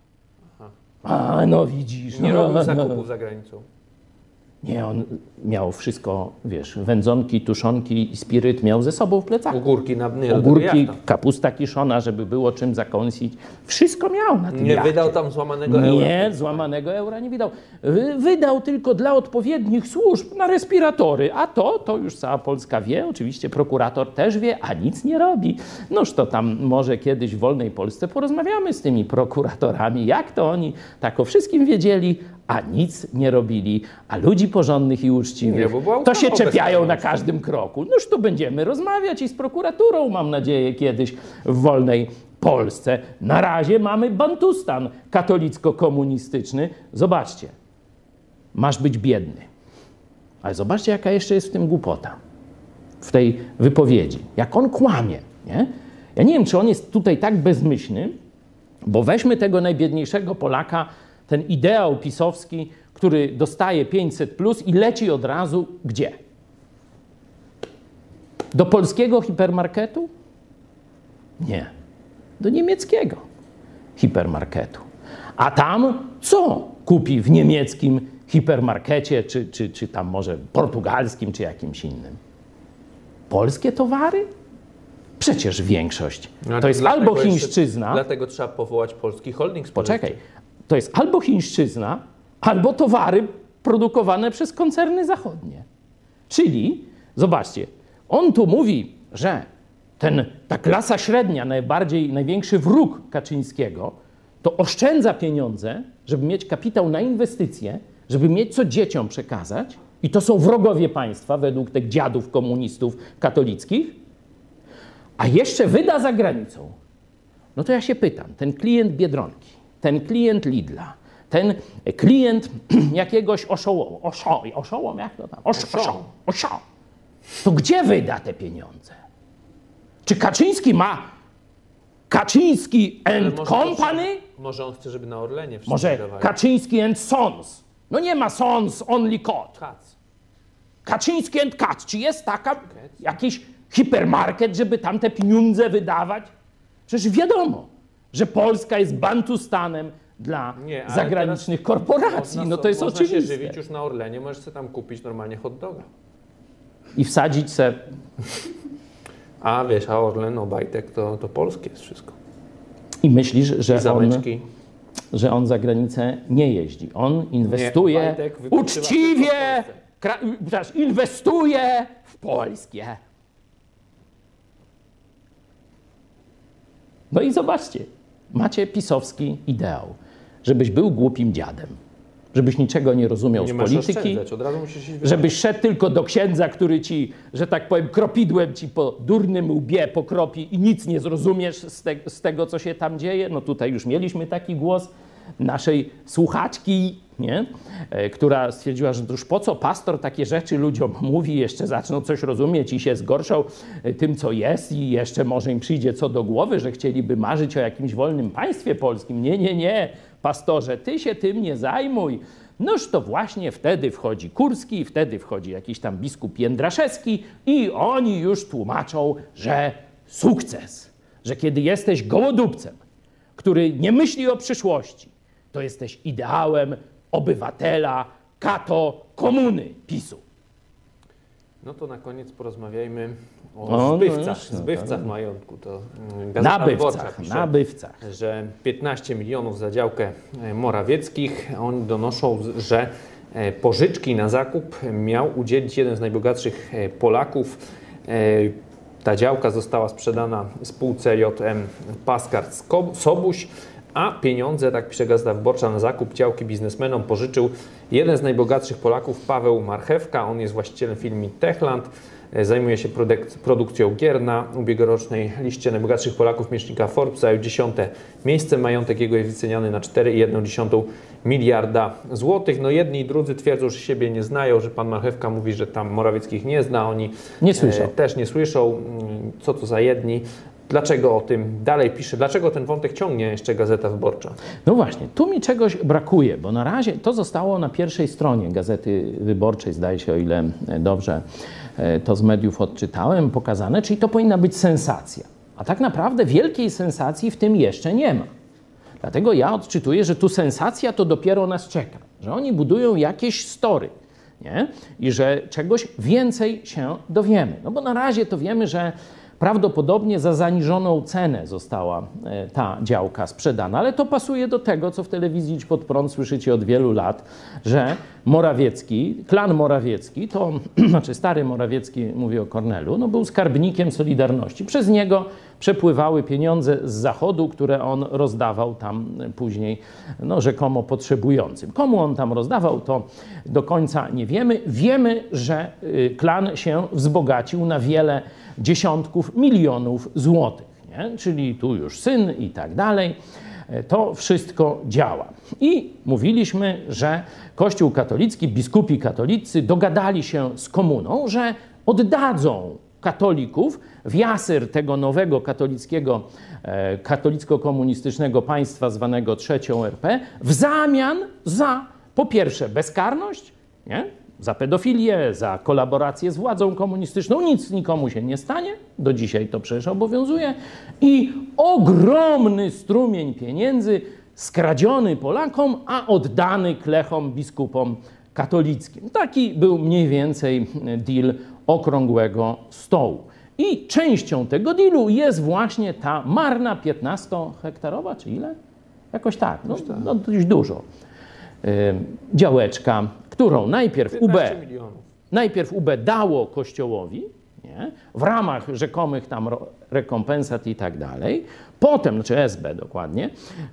A, no widzisz. nie no, robił no. zakupów za granicą. Nie, on miał wszystko, wiesz, wędzonki, tuszonki i spiryt miał ze sobą w plecaku. Ogórki na nie, do Ogórki, tego jachta. kapusta kiszona, żeby było czym zakąsić. Wszystko miał na tym Nie jachcie. wydał tam złamanego eura. Nie, złamanego eura nie wydał. Wy- Wydał tylko dla odpowiednich służb na respiratory, a to, to już cała Polska wie, oczywiście prokurator też wie, a nic nie robi. Noż to tam może kiedyś w wolnej Polsce porozmawiamy z tymi prokuratorami, jak to oni tak o wszystkim wiedzieli, a nic nie robili, a ludzi porządnych i uczciwych Nie, bo była to się ustawa czepiają na bezkarności. każdym kroku. Noż to będziemy rozmawiać i z prokuraturą, mam nadzieję, kiedyś w wolnej Polsce. Na razie mamy Bantustan katolicko-komunistyczny. Zobaczcie, masz być biedny. Ale zobaczcie, jaka jeszcze jest w tym głupota, w tej wypowiedzi. Jak on kłamie, nie? Ja nie wiem, czy on jest tutaj tak bezmyślny, bo weźmy tego najbiedniejszego Polaka, ten ideał pisowski, który dostaje pięćset plus i leci od razu gdzie? Do polskiego hipermarketu? Nie. Do niemieckiego hipermarketu. A tam co kupi w niemieckim hipermarkecie, czy, czy, czy tam może portugalskim, czy jakimś innym? Polskie towary? Przecież większość. No, to jest dlatego albo chińszczyzna... Jeszcze, dlatego trzeba powołać polski holding spożywczy. Poczekaj. To jest albo chińszczyzna, albo towary produkowane przez koncerny zachodnie. Czyli, zobaczcie, on tu mówi, że ten, ta klasa średnia, najbardziej, największy wróg Kaczyńskiego, to oszczędza pieniądze, żeby mieć kapitał na inwestycje, żeby mieć co dzieciom przekazać. I to są wrogowie państwa, według tych dziadów komunistów katolickich. A jeszcze wyda za granicą. No to ja się pytam, ten klient Biedronki, ten klient Lidla, ten klient jakiegoś oszołomu, oszo, oszołom, jak to tam? Oszo, oszo, oszo. To gdzie wyda te pieniądze? Czy Kaczyński ma Kaczyński and może Company? Chce, może on chce, żeby na Orlenie wszyscy Może dawali. Kaczyński and Sons? No nie ma Sons, only Kot. Kac. Kaczyński and Katz. Czy jest taka jakiś hipermarket, żeby tam te pieniądze wydawać? Przecież wiadomo, że Polska jest bantustanem dla Nie, ale zagranicznych korporacji. Można, No to jest można oczywiste. się żywić już na Orlenie, możesz sobie tam kupić normalnie hot doga. I wsadzić se... A wiesz, a Orlen, Obajtek to, to polskie jest wszystko. I myślisz, I że on, zameczki. że on za granicę nie jeździ. On inwestuje Nie, Obajtek wypoczywa uczciwie, tylko w kra, przepraszam, inwestuje w polskie. No i zobaczcie, macie pisowski ideał, żebyś był głupim dziadem, żebyś niczego nie rozumiał Nie z masz polityki, oszczędzać, od razu musisz iść wydawać. żebyś szedł tylko do księdza, który ci, że tak powiem, kropidłem ci po durnym łbie pokropi i nic nie zrozumiesz z, te, z tego, co się tam dzieje. No tutaj już mieliśmy taki głos naszej słuchaczki, nie? E, która stwierdziła, że już po co pastor takie rzeczy ludziom mówi, jeszcze zaczną coś rozumieć i się zgorszą e, tym, co jest i jeszcze może im przyjdzie co do głowy, że chcieliby marzyć o jakimś wolnym państwie polskim. Nie, nie, nie, pastorze, ty się tym nie zajmuj. Noż to właśnie wtedy wchodzi Kurski, wtedy wchodzi jakiś tam biskup Jędraszewski i oni już tłumaczą, że sukces, że kiedy jesteś gołodupcem, który nie myśli o przyszłości, to jesteś ideałem obywatela, kato, komuny PiSu. No to na koniec porozmawiajmy o O, no zbywcach, już, no zbywcach majątku. To mm, Gazeta Wyborcza Nabywcach, pisze, nabywcach. że piętnaście milionów za działkę e, Morawieckich. Oni donoszą, że e, pożyczki na zakup miał udzielić jeden z najbogatszych e, Polaków. E, Ta działka została sprzedana spółce J M Paskart Sobuś, a pieniądze, tak pisze Gazeta Wyborcza, na zakup działki biznesmenom pożyczył jeden z najbogatszych Polaków, Paweł Marchewka. On jest właścicielem firmy Techland, zajmuje się produk- produkcją gier. Na ubiegłorocznej liście najbogatszych Polaków miesięcznika Forbes zajął dziesiąte miejsce. Majątek jego jest wyceniany na cztery przecinek jeden miliarda złotych. No jedni i drudzy twierdzą, że siebie nie znają, że pan Marchewka mówi, że tam Morawieckich nie zna, oni Nie słyszą. E, też nie słyszą. Co to za jedni? Dlaczego o tym dalej pisze? Dlaczego ten wątek ciągnie jeszcze Gazeta Wyborcza? No właśnie, tu mi czegoś brakuje, bo na razie to zostało na pierwszej stronie Gazety Wyborczej, zdaje się, o ile dobrze to z mediów odczytałem, pokazane, czyli to powinna być sensacja. A tak naprawdę wielkiej sensacji w tym jeszcze nie ma. Dlatego ja odczytuję, że tu sensacja to dopiero nas czeka, że oni budują jakieś story, nie? I że czegoś więcej się dowiemy. No bo na razie to wiemy, że prawdopodobnie za zaniżoną cenę została ta działka sprzedana, ale to pasuje do tego, co w telewizji Idź Pod Prąd słyszycie od wielu lat, że Morawiecki, klan Morawiecki, to znaczy stary Morawiecki, mówię o Kornelu, no był skarbnikiem Solidarności. Przez niego przepływały pieniądze z Zachodu, które on rozdawał tam później no, rzekomo potrzebującym. Komu on tam rozdawał, to do końca nie wiemy. Wiemy, że klan się wzbogacił na wiele dziesiątków milionów złotych, nie? Czyli tu już syn i tak dalej. To wszystko działa. I mówiliśmy, że Kościół katolicki, biskupi katolicy dogadali się z komuną, że oddadzą katolików w jasyr tego nowego katolickiego, e, katolicko-komunistycznego państwa zwanego trzecią R P w zamian za po pierwsze bezkarność, nie? za pedofilię, za kolaborację z władzą komunistyczną, nic nikomu się nie stanie, do dzisiaj to przecież obowiązuje, i ogromny strumień pieniędzy skradziony Polakom, a oddany klechom, biskupom katolickim. Taki był mniej więcej deal okrągłego stołu. I częścią tego dealu jest właśnie ta marna piętnastohektarowa, czy ile? Jakoś tak, no, no dość dużo. Yy, działeczka, którą najpierw U B, najpierw U B dało Kościołowi, nie? W ramach rzekomych tam rekompensat i tak dalej. Potem, znaczy S B dokładnie,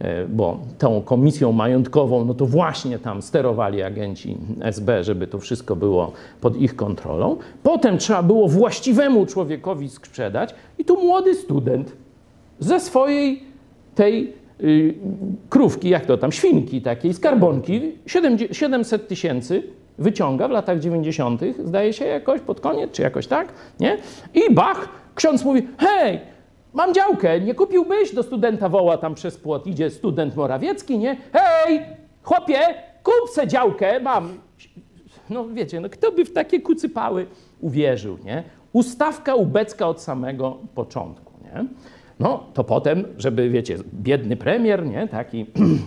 bo tą komisją majątkową, no to właśnie tam sterowali agenci S B, żeby to wszystko było pod ich kontrolą. Potem trzeba było właściwemu człowiekowi sprzedać i tu młody student ze swojej tej y, krówki, jak to tam, świnki takiej, skarbonki, siedemset tysięcy wyciąga w latach dziewięćdziesiątych, zdaje się jakoś, pod koniec, czy jakoś tak, nie? I bach, ksiądz mówi, hej, mam działkę, nie kupiłbyś? Do studenta woła tam przez płot, idzie student Morawiecki, nie? Hej, chłopie, kup se działkę, mam. No wiecie, no kto by w takie kucypały uwierzył, nie? Ustawka ubecka od samego początku, nie? No to potem, żeby, wiecie, biedny premier, nie? Taki...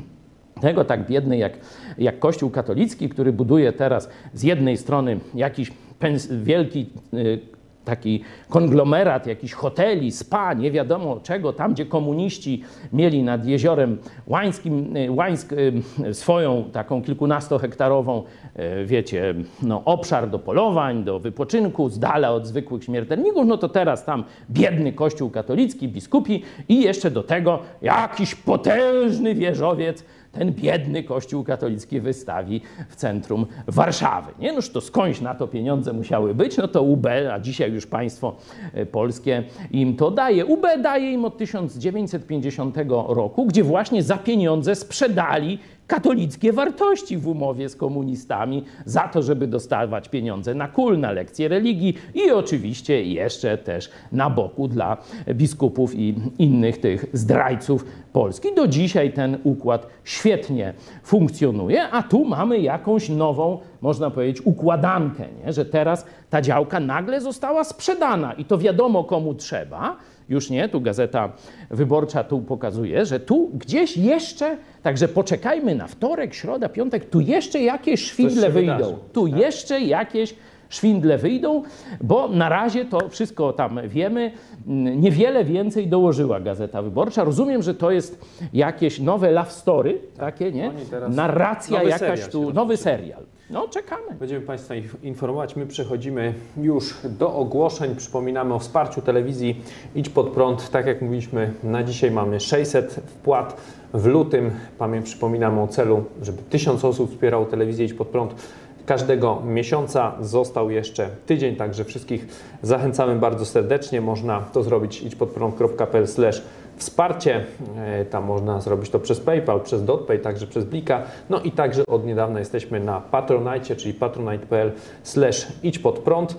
Tego tak biedny jak, jak Kościół katolicki, który buduje teraz z jednej strony jakiś wielki y, taki konglomerat, jakiś hoteli, spa, nie wiadomo czego, tam gdzie komuniści mieli nad jeziorem Łańskim, Łańsk y, swoją taką kilkunastohektarową, y, wiecie, no, obszar do polowań, do wypoczynku, z dala od zwykłych śmiertelników, no to teraz tam biedny Kościół katolicki, biskupi i jeszcze do tego jakiś potężny wieżowiec, ten biedny Kościół katolicki wystawi w centrum Warszawy. Nie? Noż to skądś na to pieniądze musiały być, no to U B, a dzisiaj już państwo polskie im to daje. U B daje im od tysiąc dziewięćset pięćdziesiątego roku, gdzie właśnie za pieniądze sprzedali katolickie wartości w umowie z komunistami za to, żeby dostawać pieniądze na kul, na lekcje religii i oczywiście jeszcze też na boku dla biskupów i innych tych zdrajców Polski. Do dzisiaj ten układ świetnie funkcjonuje, a tu mamy jakąś nową, można powiedzieć, układankę, nie? Że teraz ta działka nagle została sprzedana i to wiadomo komu trzeba. Już nie, tu Gazeta Wyborcza tu pokazuje, że tu gdzieś jeszcze, także poczekajmy na wtorek, środa, piątek, tu jeszcze jakieś szwindle wyjdą. Wydarzy, tu tak? jeszcze jakieś szwindle wyjdą, bo na razie to wszystko tam wiemy. Niewiele więcej dołożyła Gazeta Wyborcza. Rozumiem, że to jest jakieś nowe love story, takie, nie? Narracja jakaś tu, nowy serial. No, czekamy. Będziemy Państwa informować. My przechodzimy już do ogłoszeń. Przypominamy o wsparciu telewizji Idź Pod Prąd. Tak jak mówiliśmy, na dzisiaj mamy sześćset wpłat. W lutym, pamiętam, przypominamy o celu, żeby tysiąc osób wspierało telewizję Idź Pod Prąd każdego miesiąca. Został jeszcze tydzień, także wszystkich zachęcamy bardzo serdecznie. Można to zrobić idźpodprąd kropka p l slash wsparcie. Tam można zrobić to przez PayPal, przez DotPay, także przez Blika. No i także od niedawna jesteśmy na Patronite, czyli patronite kropka p l slash idźpodprąd.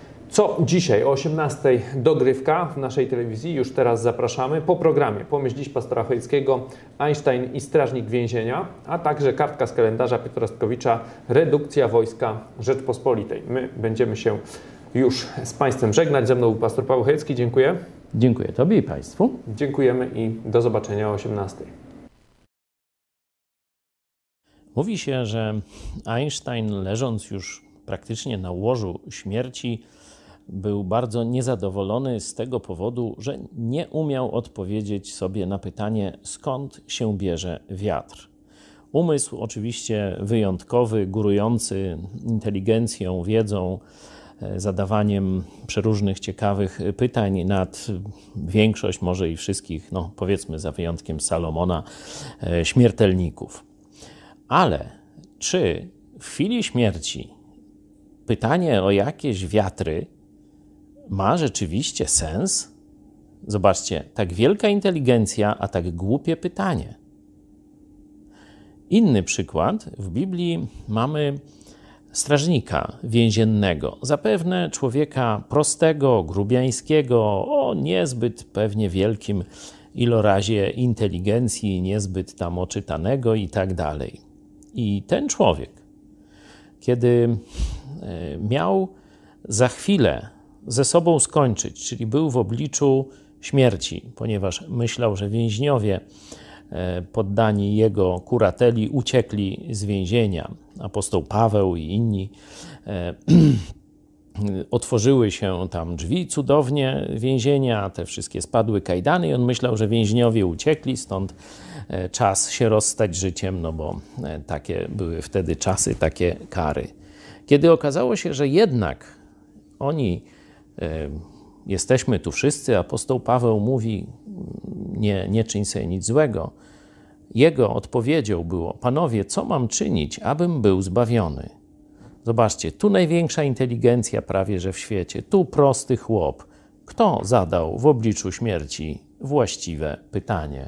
Co dzisiaj o osiemnastej dogrywka w naszej telewizji, już teraz zapraszamy po programie Pomyśl dziś pastora Chojeckiego, Einstein i Strażnik Więzienia, a także kartka z kalendarza Piotra Stkowicza, Redukcja Wojska Rzeczpospolitej. My będziemy się już z Państwem żegnać. Ze mną był pastor Paweł Chojecki. Dziękuję. Dziękuję Tobie i Państwu. Dziękujemy i do zobaczenia o osiemnastej. Mówi się, że Einstein, leżąc już praktycznie na łożu śmierci, był bardzo niezadowolony z tego powodu, że nie umiał odpowiedzieć sobie na pytanie, skąd się bierze wiatr. Umysł oczywiście wyjątkowy, górujący inteligencją, wiedzą, zadawaniem przeróżnych ciekawych pytań nad większość, może i wszystkich, no powiedzmy za wyjątkiem Salomona, śmiertelników. Ale czy w chwili śmierci pytanie o jakieś wiatry ma rzeczywiście sens? Zobaczcie, tak wielka inteligencja, a tak głupie pytanie. Inny przykład. W Biblii mamy strażnika więziennego. Zapewne człowieka prostego, grubiańskiego, o niezbyt pewnie wielkim ilorazie inteligencji, niezbyt tam oczytanego i tak dalej. I ten człowiek, kiedy miał za chwilę ze sobą skończyć, czyli był w obliczu śmierci, ponieważ myślał, że więźniowie poddani jego kurateli uciekli z więzienia. Apostoł Paweł i inni otworzyły się tam drzwi cudownie więzienia, te wszystkie spadły kajdany i on myślał, że więźniowie uciekli, stąd czas się rozstać życiem, no bo takie były wtedy czasy, takie kary. Kiedy okazało się, że jednak oni, e, jesteśmy tu wszyscy, apostoł Paweł mówi, nie, nie czyń sobie nic złego, jego odpowiedzią było, panowie, co mam czynić, abym był zbawiony? Zobaczcie, tu największa inteligencja prawie że w świecie, tu prosty chłop. Kto zadał w obliczu śmierci właściwe pytanie?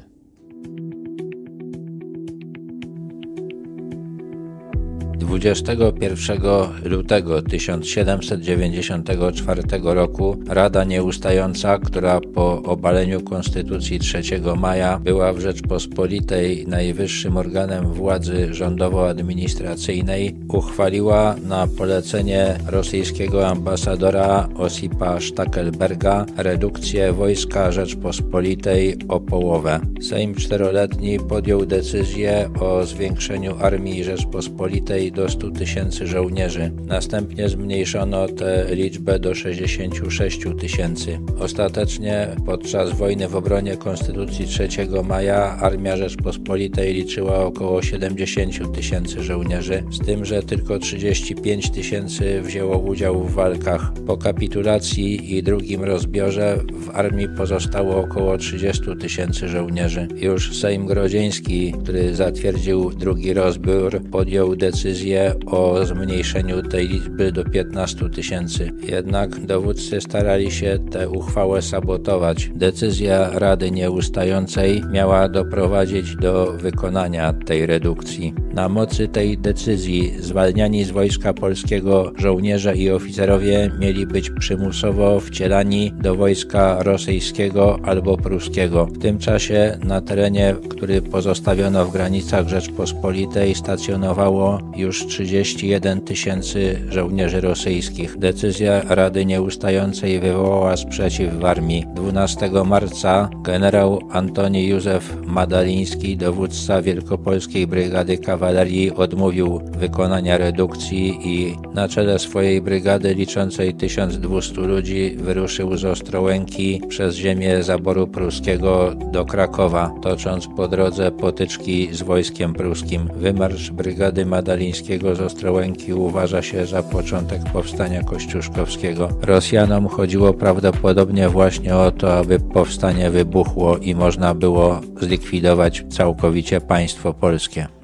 dwudziestego pierwszego lutego tysiąc siedemset dziewięćdziesiątego czwartego roku Rada Nieustająca, która po obaleniu Konstytucji trzeciego maja była w Rzeczpospolitej najwyższym organem władzy rządowo-administracyjnej, uchwaliła na polecenie rosyjskiego ambasadora Osipa Stackelberga redukcję wojska Rzeczpospolitej o połowę. Sejm czteroletni podjął decyzję o zwiększeniu armii Rzeczpospolitej do stu tysięcy żołnierzy. Następnie zmniejszono tę liczbę do sześćdziesięciu sześciu tysięcy. Ostatecznie podczas wojny w obronie Konstytucji trzeciego maja Armia Rzeczpospolitej liczyła około siedemdziesięciu tysięcy żołnierzy, z tym, że tylko trzydzieści pięć tysięcy wzięło udział w walkach. Po kapitulacji i drugim rozbiorze w armii pozostało około trzydziestu tysięcy żołnierzy. Już Sejm Grodzieński, który zatwierdził drugi rozbiór, podjął decyzję o zmniejszeniu tej liczby do piętnastu tysięcy. Jednak dowódcy starali się tę uchwałę sabotować. Decyzja Rady Nieustającej miała doprowadzić do wykonania tej redukcji. Na mocy tej decyzji zwalniani z Wojska Polskiego żołnierze i oficerowie mieli być przymusowo wcielani do wojska rosyjskiego albo pruskiego. W tym czasie na terenie, który pozostawiono w granicach Rzeczpospolitej, stacjonowało już trzydzieści jeden tysięcy żołnierzy rosyjskich. Decyzja Rady Nieustającej wywołała sprzeciw w armii. dwunastego marca generał Antoni Józef Madaliński, dowódca Wielkopolskiej Brygady Kawalerii, odmówił wykonania redukcji i na czele swojej brygady liczącej tysiąc dwieście ludzi wyruszył z Ostrołęki przez ziemię zaboru pruskiego do Krakowa, tocząc po drodze potyczki z wojskiem pruskim. Wymarsz brygady Madalińskiego z Ostrołęki uważa się za początek powstania kościuszkowskiego. Rosjanom chodziło prawdopodobnie właśnie o to, aby powstanie wybuchło i można było zlikwidować całkowicie państwo polskie.